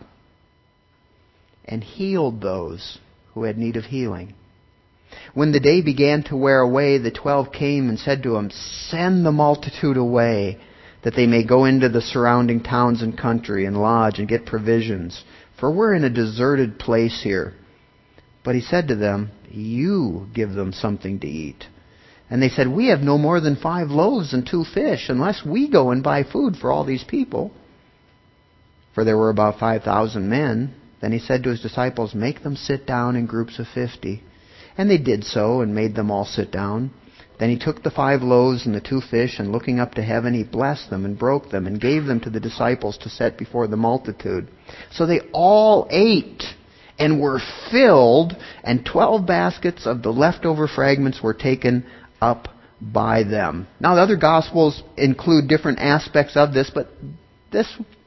and healed those who had need of healing. When the day began to wear away, the twelve came and said to him, send the multitude away, that they may go into the surrounding towns and country and lodge and get provisions, for we're in a deserted place here. But he said to them, you give them something to eat. And they said, we have no more than five loaves and two fish, unless we go and buy food for all these people. For there were about five thousand men. Then he said to his disciples, make them sit down in groups of fifty. And they did so, and made them all sit down. Then he took the five loaves and the two fish, and looking up to heaven, he blessed them and broke them, and gave them to the disciples to set before the multitude. So they all ate and were filled, and twelve baskets of the leftover fragments were taken up by them. Now the other Gospels include different aspects of this, but this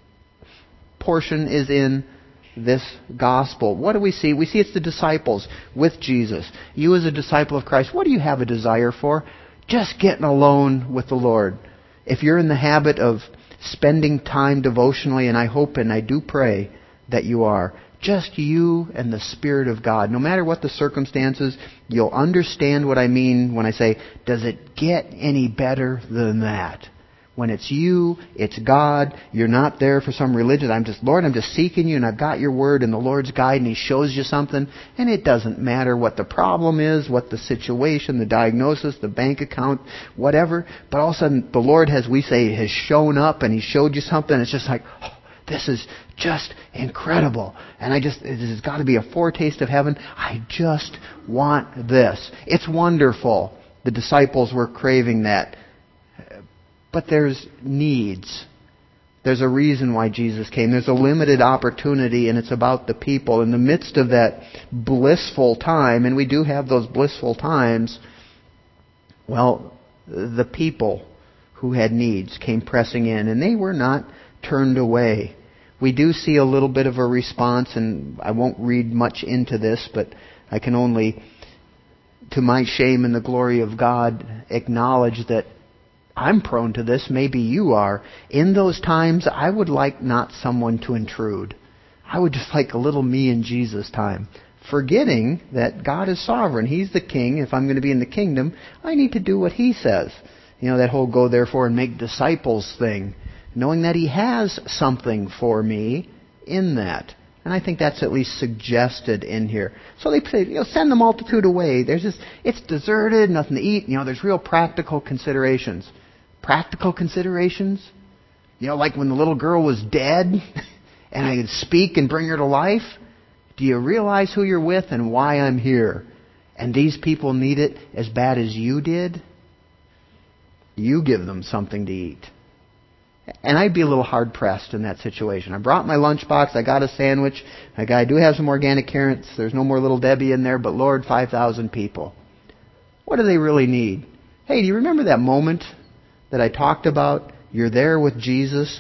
portion is in this Gospel. What do we see? We see it's the disciples with Jesus. You as a disciple of Christ, what do you have a desire for? Just getting alone with the Lord. If you're in the habit of spending time devotionally, and I hope and I do pray that you are, just you and the Spirit of God. No matter what the circumstances, you'll understand what I mean when I say, does it get any better than that? When it's you, it's God, you're not there for some religion. I'm just, Lord, I'm just seeking you, and I've got your word and the Lord's guide, and He shows you something, and it doesn't matter what the problem is, what the situation, the diagnosis, the bank account, whatever, but all of a sudden the Lord has, we say, has shown up and He showed you something. It's just like, oh, this is just incredible. And I just, this has got to be a foretaste of heaven. I just want this. It's wonderful. The disciples were craving that. But there's needs. There's a reason why Jesus came. There's a limited opportunity, and it's about the people. In the midst of that blissful time, and we do have those blissful times, well, The people who had needs came pressing in, and they were not turned away. We do see a little bit of a response, and I won't read much into this, but I can only, to my shame and the glory of God, acknowledge that I'm prone to this. Maybe you are. In those times, I would like not someone to intrude. I would just like a little me and Jesus time. Forgetting that God is sovereign. He's the king. If I'm going to be in the kingdom, I need to do what He says. You know, that whole go therefore and make disciples thing. Knowing that He has something for me in that. And I think that's at least suggested in here. So they say, you know, send the multitude away. There's just, it's deserted, nothing to eat. You know, there's real practical considerations. Practical considerations? You know, like when the little girl was dead and I could speak and bring her to life. Do you realize who you're with and why I'm here? And these people need it as bad as you did? You give them something to eat. And I'd be a little hard-pressed in that situation. I brought my lunchbox. I got a sandwich. I, got, I do have some organic carrots. There's no more Little Debbie in there. But Lord, five thousand people. What do they really need? Hey, do you remember that moment that I talked about? You're there with Jesus.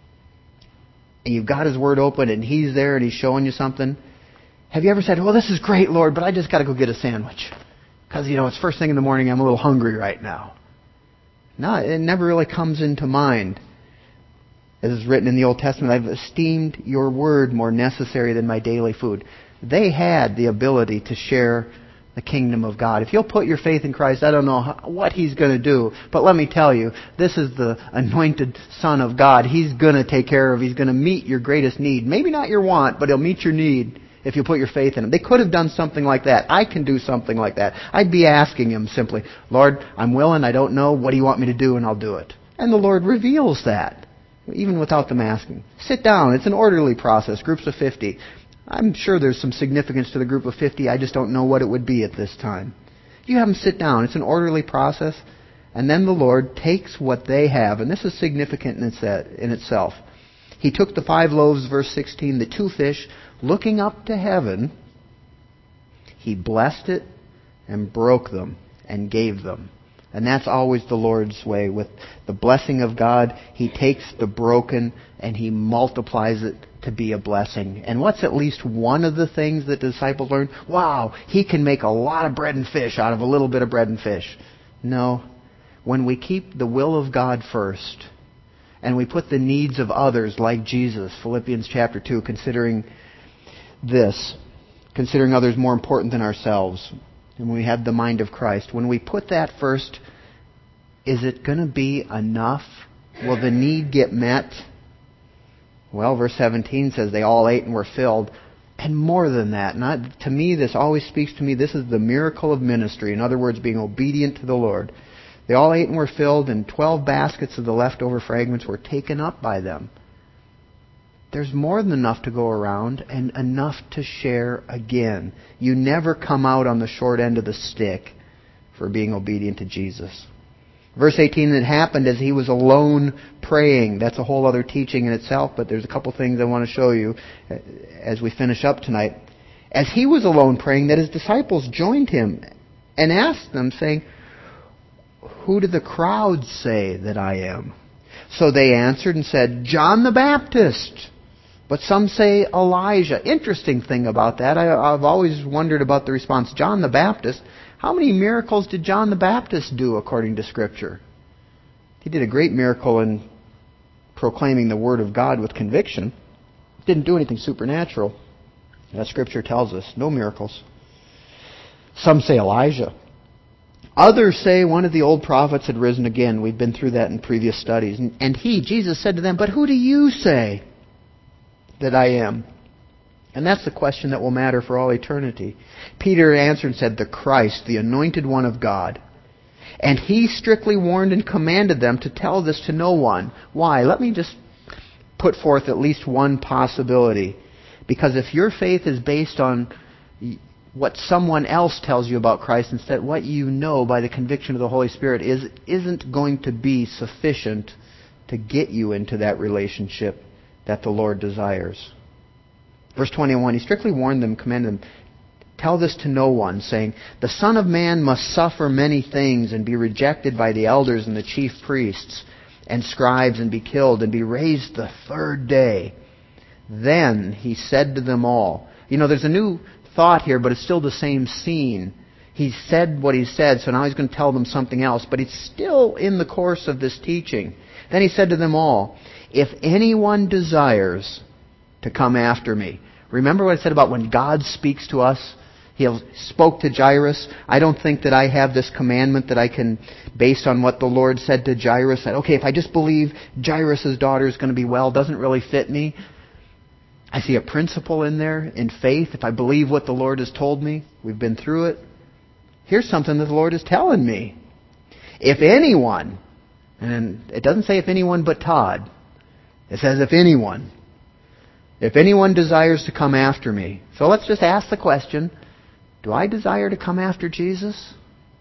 And you've got His Word open and He's there and He's showing you something. Have you ever said, well, this is great, Lord, but I just got to go get a sandwich. Because, you know, it's first thing in the morning. I'm a little hungry right now. No, it never really comes into mind. As is written in the Old Testament, I've esteemed your word more necessary than my daily food. They had the ability to share the kingdom of God. If you'll put your faith in Christ, I don't know how, what He's going to do. But let me tell you, this is the anointed Son of God. He's going to take care of, He's going to meet your greatest need. Maybe not your want, but He'll meet your need if you put your faith in Him. They could have done something like that. I can do something like that. I'd be asking Him simply, Lord, I'm willing, I don't know, what do you want me to do? And I'll do it. And the Lord reveals that. Even without them asking. Sit down. It's an orderly process. Groups of fifty. I'm sure there's some significance to the group of fifty. I just don't know what it would be at this time. You have them sit down. It's an orderly process. And then the Lord takes what they have. And this is significant in itself. He took the five loaves, verse sixteen, the two fish, looking up to heaven. He blessed it and broke them and gave them. And that's always the Lord's way. With the blessing of God, He takes the broken and He multiplies it to be a blessing. And what's at least one of the things that the disciples learned? Wow, He can make a lot of bread and fish out of a little bit of bread and fish. No. When we keep the will of God first, and we put the needs of others like Jesus, Philippians chapter two, considering this, considering others more important than ourselves, and when we have the mind of Christ, when we put that first, is it going to be enough? Will the need get met? Well, verse seventeen says they all ate and were filled. And more than that, not, to me, this always speaks to me, this is the miracle of ministry. In other words, being obedient to the Lord. They all ate and were filled, and twelve baskets of the leftover fragments were taken up by them. There's more than enough to go around and enough to share again. You never come out on the short end of the stick for being obedient to Jesus. Verse eighteen, it happened as He was alone praying. That's a whole other teaching in itself, but there's a couple things I want to show you as we finish up tonight. As He was alone praying, that His disciples joined Him and asked them, saying, who do the crowds say that I am? So they answered and said, John the Baptist. But some say Elijah. Interesting thing about that. I, I've always wondered about the response. John the Baptist. How many miracles did John the Baptist do according to Scripture? He did a great miracle in proclaiming the Word of God with conviction. Didn't do anything supernatural. That Scripture tells us. No miracles. Some say Elijah. Others say one of the old prophets had risen again. We've been through that in previous studies. And, and he, Jesus, said to them, but who do you say that I am? And that's the question that will matter for all eternity. Peter answered and said, the Christ, the anointed one of God. And he strictly warned and commanded them to tell this to no one. Why? Let me just put forth at least one possibility. Because if your faith is based on what someone else tells you about Christ, instead what you know by the conviction of the Holy Spirit is, isn't going to be sufficient to get you into that relationship that the Lord desires. Verse twenty-one, He strictly warned them, commanded them, Tell this to no one, saying, the Son of Man must suffer many things and be rejected by the elders and the chief priests and scribes and be killed and be raised the third day. Then he said to them all. You know, there's a new thought here, but it's still the same scene. He said what he said, so now he's going to tell them something else, but it's still in the course of this teaching. Then he said to them all, if anyone desires to come after me. Remember what I said about when God speaks to us? He spoke to Jairus. I don't think that I have this commandment that I can, based on what the Lord said to Jairus, that, okay, if I just believe Jairus' daughter is going to be well, doesn't really fit me. I see a principle in there, in faith. If I believe what the Lord has told me, we've been through it. Here's something that the Lord is telling me. If anyone, and it doesn't say if anyone but Todd. It says if anyone. If anyone desires to come after me. So let's just ask the question, do I desire to come after Jesus?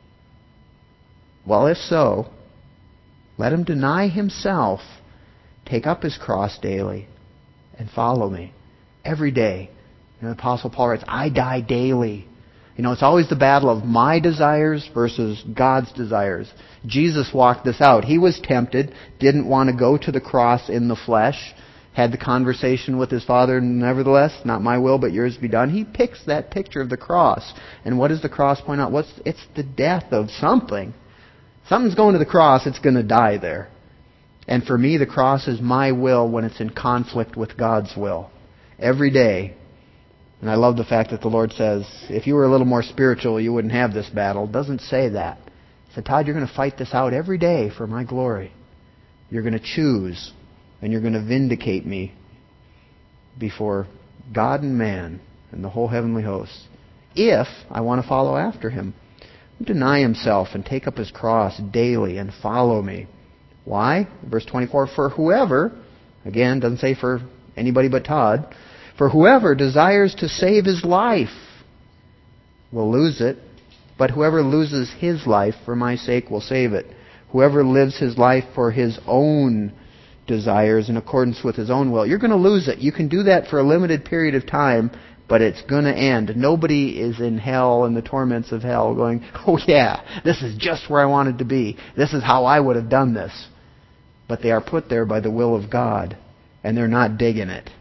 Well, if so, let him deny himself, take up his cross daily, and follow me every day. You know, the Apostle Paul writes, I die daily. You know, it's always the battle of my desires versus God's desires. Jesus walked this out. He was tempted, didn't want to go to the cross in the flesh, had the conversation with his Father, nevertheless, not my will, but yours be done. He picks that picture of the cross. And what does the cross point out? What's It's the death of something. Something's going to the cross, it's going to die there. And for me, the cross is my will when it's in conflict with God's will. Every day. And I love the fact that the Lord says, if you were a little more spiritual, you wouldn't have this battle. It doesn't say that. He said, Todd, you're going to fight this out every day for my glory. You're going to choose, and you're going to vindicate me before God and man and the whole heavenly host. If I want to follow after him. Deny himself and take up his cross daily and follow me. Why? Verse twenty-four, for whoever, again, doesn't say for anybody but Todd, for whoever desires to save his life will lose it, but whoever loses his life for my sake will save it. Whoever lives his life for his own desires in accordance with his own will, you're going to lose it. You can do that for a limited period of time, but it's going to end. Nobody is in hell and the torments of hell going, oh yeah, this is just where I wanted to be. This is how I would have done this. But they are put there by the will of God, and they're not digging it.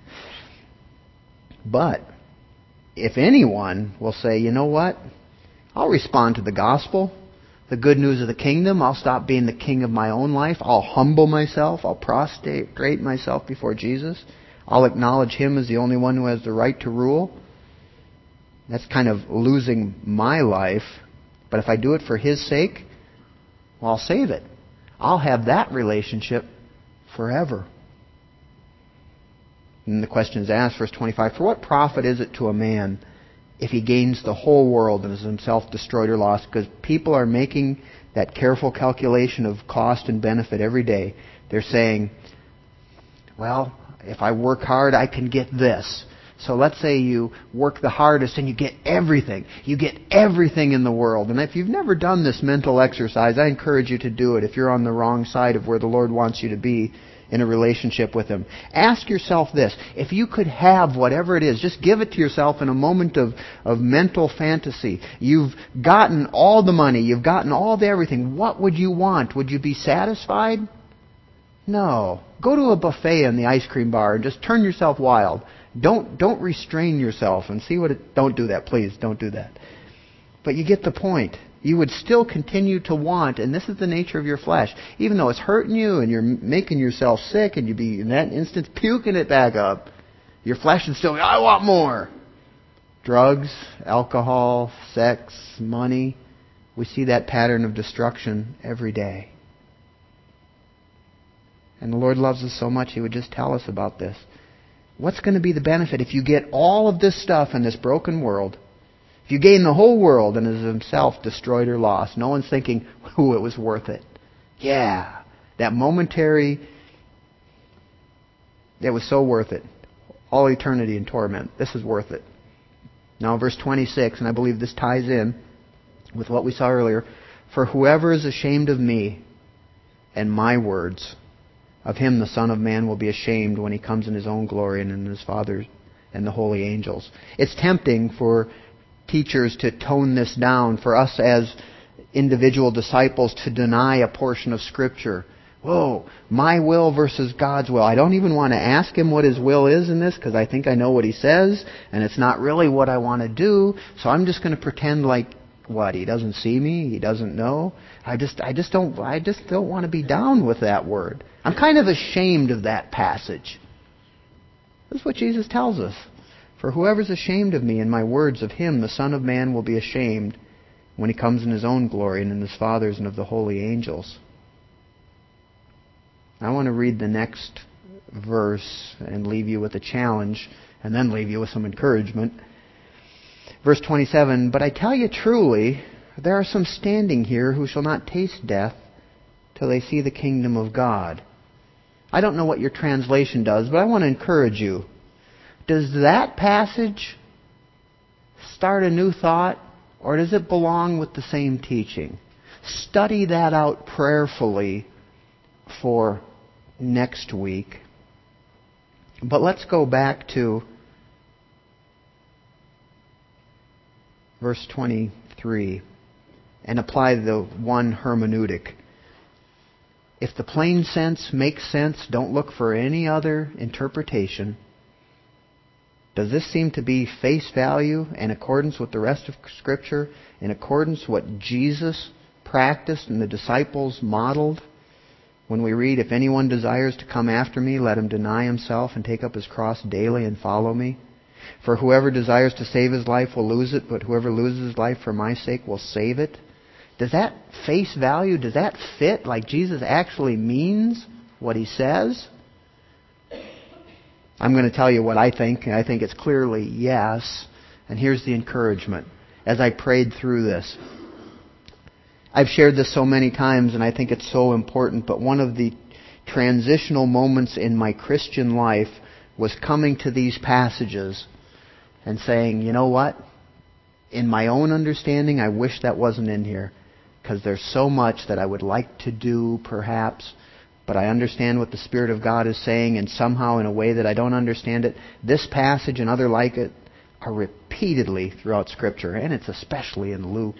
But if anyone will say, you know what? I'll respond to the gospel, the good news of the kingdom. I'll stop being the king of my own life. I'll humble myself. I'll prostrate myself before Jesus. I'll acknowledge him as the only one who has the right to rule. That's kind of losing my life. But if I do it for his sake, well, I'll save it. I'll have that relationship forever. And the question is asked, verse twenty-five, for what profit is it to a man if he gains the whole world and is himself destroyed or lost? Because people are making that careful calculation of cost and benefit every day. They're saying, well, if I work hard, I can get this. So let's say you work the hardest and you get everything. You get everything in the world. And if you've never done this mental exercise, I encourage you to do it if you're on the wrong side of where the Lord wants you to be in a relationship with him. Ask yourself this. If you could have whatever it is, just give it to yourself in a moment of, of mental fantasy. You've gotten all the money. You've gotten all the everything. What would you want? Would you be satisfied? No. Go to a buffet in the ice cream bar and just turn yourself wild. Don't don't restrain yourself and see what it... Don't do that, please. Don't do that. But you get the point. You would still continue to want, and this is the nature of your flesh. Even though it's hurting you and you're making yourself sick and you'd be, in that instance, puking it back up, your flesh is still, I want more. Drugs, alcohol, sex, money. We see that pattern of destruction every day. And the Lord loves us so much, He would just tell us about this. What's going to be the benefit if you get all of this stuff in this broken world? If you gain the whole world and is himself destroyed or lost, no one's thinking, ooh, it was worth it. Yeah, that momentary, it was so worth it. All eternity in torment. This is worth it. Now verse twenty-six, and I believe this ties in with what we saw earlier. For whoever is ashamed of me and my words, of him the Son of Man will be ashamed when he comes in his own glory and in his Father's and the holy angels. It's tempting for teachers to tone this down, for us as individual disciples to deny a portion of Scripture. Whoa, my will versus God's will. I don't even want to ask Him what His will is in this because I think I know what He says, and it's not really what I want to do, so I'm just going to pretend like, what, He doesn't see me? He doesn't know? I just I just don't I just don't want to be down with that word. I'm kind of ashamed of that passage. This is what Jesus tells us. For whoever's ashamed of me and my words, of him the Son of Man will be ashamed when He comes in His own glory and in His Father's and of the holy angels. I want to read the next verse and leave you with a challenge, and then leave you with some encouragement. Verse twenty-seven, but I tell you truly, there are some standing here who shall not taste death till they see the kingdom of God. I don't know what your translation does, but I want to encourage you. Does that passage start a new thought, or does it belong with the same teaching? Study that out prayerfully for next week. But let's go back to verse twenty-three and apply the one hermeneutic. If the plain sense makes sense, don't look for any other interpretation. Does this seem to be face value in accordance with the rest of Scripture, in accordance with what Jesus practiced and the disciples modeled? When we read, if anyone desires to come after me, let him deny himself and take up his cross daily and follow me. For whoever desires to save his life will lose it, but whoever loses his life for my sake will save it. Does that face value, does that fit like Jesus actually means what He says? I'm going to tell you what I think, and I think it's clearly yes. And here's the encouragement as I prayed through this. I've shared this so many times, and I think it's so important, but one of the transitional moments in my Christian life was coming to these passages and saying, you know what? In my own understanding, I wish that wasn't in here, because there's so much that I would like to do, perhaps, but I understand what the Spirit of God is saying, and somehow in a way that I don't understand it, this passage and other like it are repeatedly throughout Scripture, and it's especially in Luke.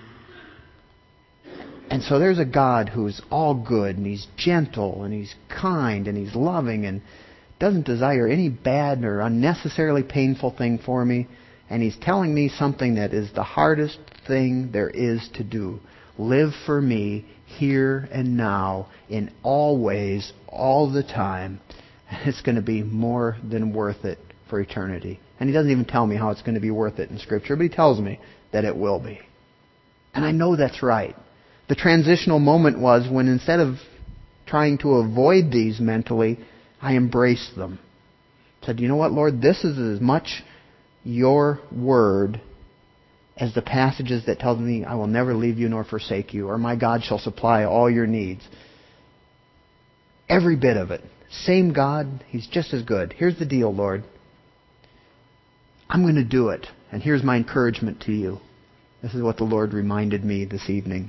And so there's a God who's all good, and He's gentle, and He's kind, and He's loving, and doesn't desire any bad or unnecessarily painful thing for me. And He's telling me something that is the hardest thing there is to do. Live for me here and now, in all ways, all the time. And it's going to be more than worth it for eternity. And He doesn't even tell me how it's going to be worth it in Scripture, but He tells me that it will be. And I know that's right. The transitional moment was when instead of trying to avoid these mentally, I embraced them. Said, you know what, Lord, this is as much Your Word as the passages that tell me I will never leave you nor forsake you, or my God shall supply all your needs. Every bit of it. Same God, He's just as good. Here's the deal, Lord. I'm going to do it. And here's my encouragement to you. This is what the Lord reminded me this evening.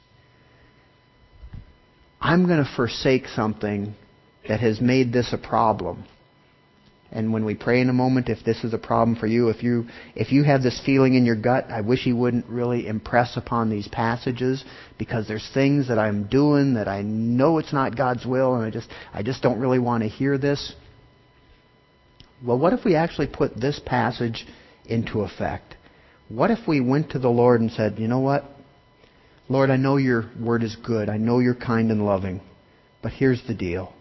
I'm going to forsake something that has made this a problem. And when we pray in a moment, if this is a problem for you, if you if you have this feeling in your gut, I wish He wouldn't really impress upon these passages, because there's things that I'm doing that I know it's not God's will, and I just I just don't really want to hear this. Well, what if we actually put this passage into effect? What if we went to the Lord and said, you know what? Lord, I know Your Word is good. I know You're kind and loving. But here's the deal.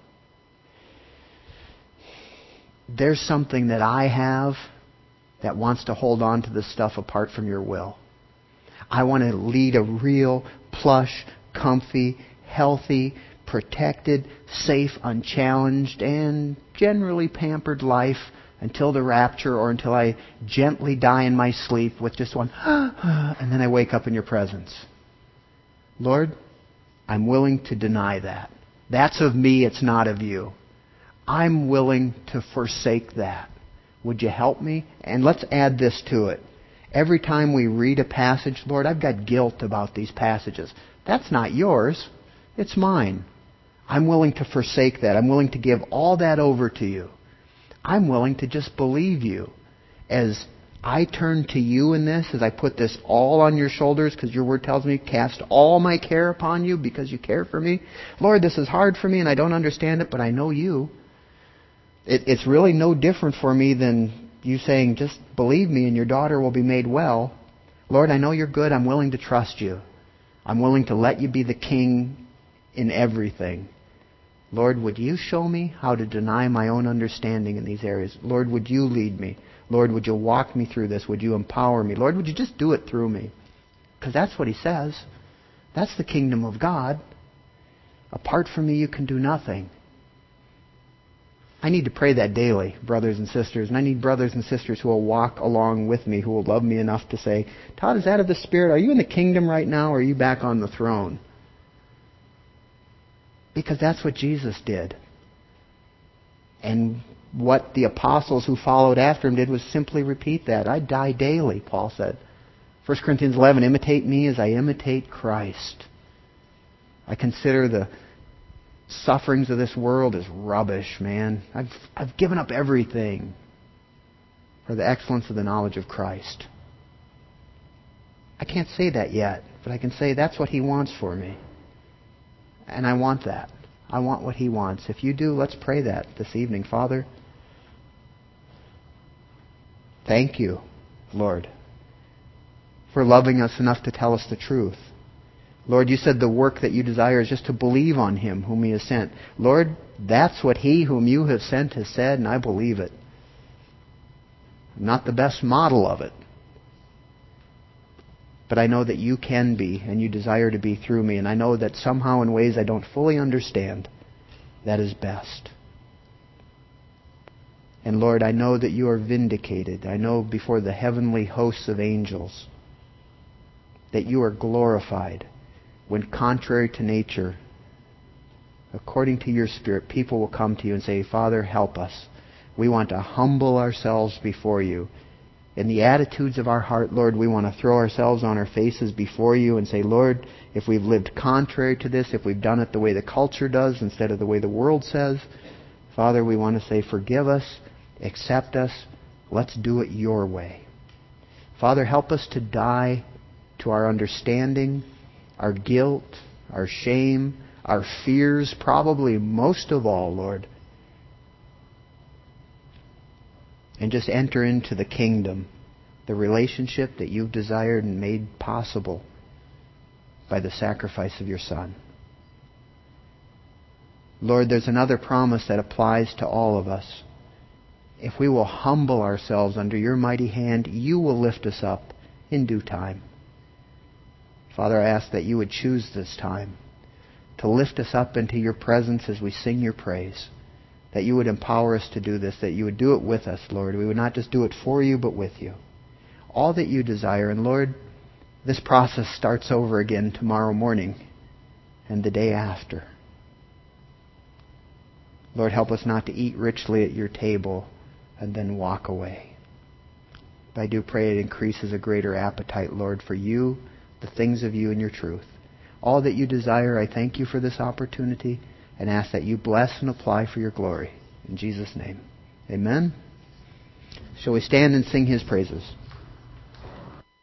There's something that I have that wants to hold on to this stuff apart from Your will. I want to lead a real, plush, comfy, healthy, protected, safe, unchallenged, and generally pampered life until the rapture, or until I gently die in my sleep with just one, and then I wake up in Your presence. Lord, I'm willing to deny that. That's of me, it's not of You. I'm willing to forsake that. Would you help me? And let's add this to it. Every time we read a passage, Lord, I've got guilt about these passages. That's not Yours. It's mine. I'm willing to forsake that. I'm willing to give all that over to You. I'm willing to just believe You as I turn to you in this as I put this all on your shoulders because your word tells me, cast all my care upon you because you care for me. Lord, this is hard for me and I don't understand it, but I know you. It, it's really no different for me than you saying, just believe me and your daughter will be made well. Lord, I know you're good. I'm willing to trust you. I'm willing to let you be the king in everything. Lord, would you show me how to deny my own understanding in these areas? Lord, would you lead me? Lord, would you walk me through this? Would you empower me? Lord, would you just do it through me? Because that's what he says. That's the kingdom of God. Apart from me, you can do nothing. I need to pray that daily, brothers and sisters. And I need brothers and sisters who will walk along with me, who will love me enough to say, Todd, is that of the Spirit? Are you in the kingdom right now, or are you back on the throne? Because that's what Jesus did. And what the apostles who followed after him did was simply repeat that. I die daily, Paul said. First Corinthians eleven, imitate me as I imitate Christ. I consider the sufferings of this world as rubbish, man. I've, I've given up everything for the excellence of the knowledge of Christ. I can't say that yet, but I can say that's what he wants for me. And I want that. I want what he wants. If you do, let's pray that this evening. Father, thank you, Lord, for loving us enough to tell us the truth. Lord, you said the work that you desire is just to believe on him whom he has sent. Lord, that's what he whom you have sent has said, and I believe it. I'm not the best model of it. But I know that you can be, and you desire to be through me. And I know that somehow in ways I don't fully understand, that is best. And Lord, I know that you are vindicated. I know before the heavenly hosts of angels that you are glorified when, contrary to nature, according to your Spirit, people will come to you and say, Father, help us. We want to humble ourselves before you. In the attitudes of our heart, Lord, we want to throw ourselves on our faces before you and say, Lord, if we've lived contrary to this, if we've done it the way the culture does instead of the way the world says, Father, we want to say, forgive us, accept us, let's do it your way. Father, help us to die to our understanding, our guilt, our shame, our fears, probably most of all, Lord. And just enter into the kingdom, the relationship that you've desired and made possible by the sacrifice of your Son. Lord, there's another promise that applies to all of us. If we will humble ourselves under your mighty hand, you will lift us up in due time. Father, I ask that you would choose this time to lift us up into your presence as we sing your praise. That you would empower us to do this, that you would do it with us, Lord. We would not just do it for you, but with you. All that you desire. And Lord, this process starts over again tomorrow morning and the day after. Lord, help us not to eat richly at your table and then walk away. But I do pray it increases a greater appetite, Lord, for you, the things of you and your truth. All that you desire, I thank you for this opportunity and ask that you bless and apply for your glory. In Jesus' name, amen. Shall we stand and sing his praises?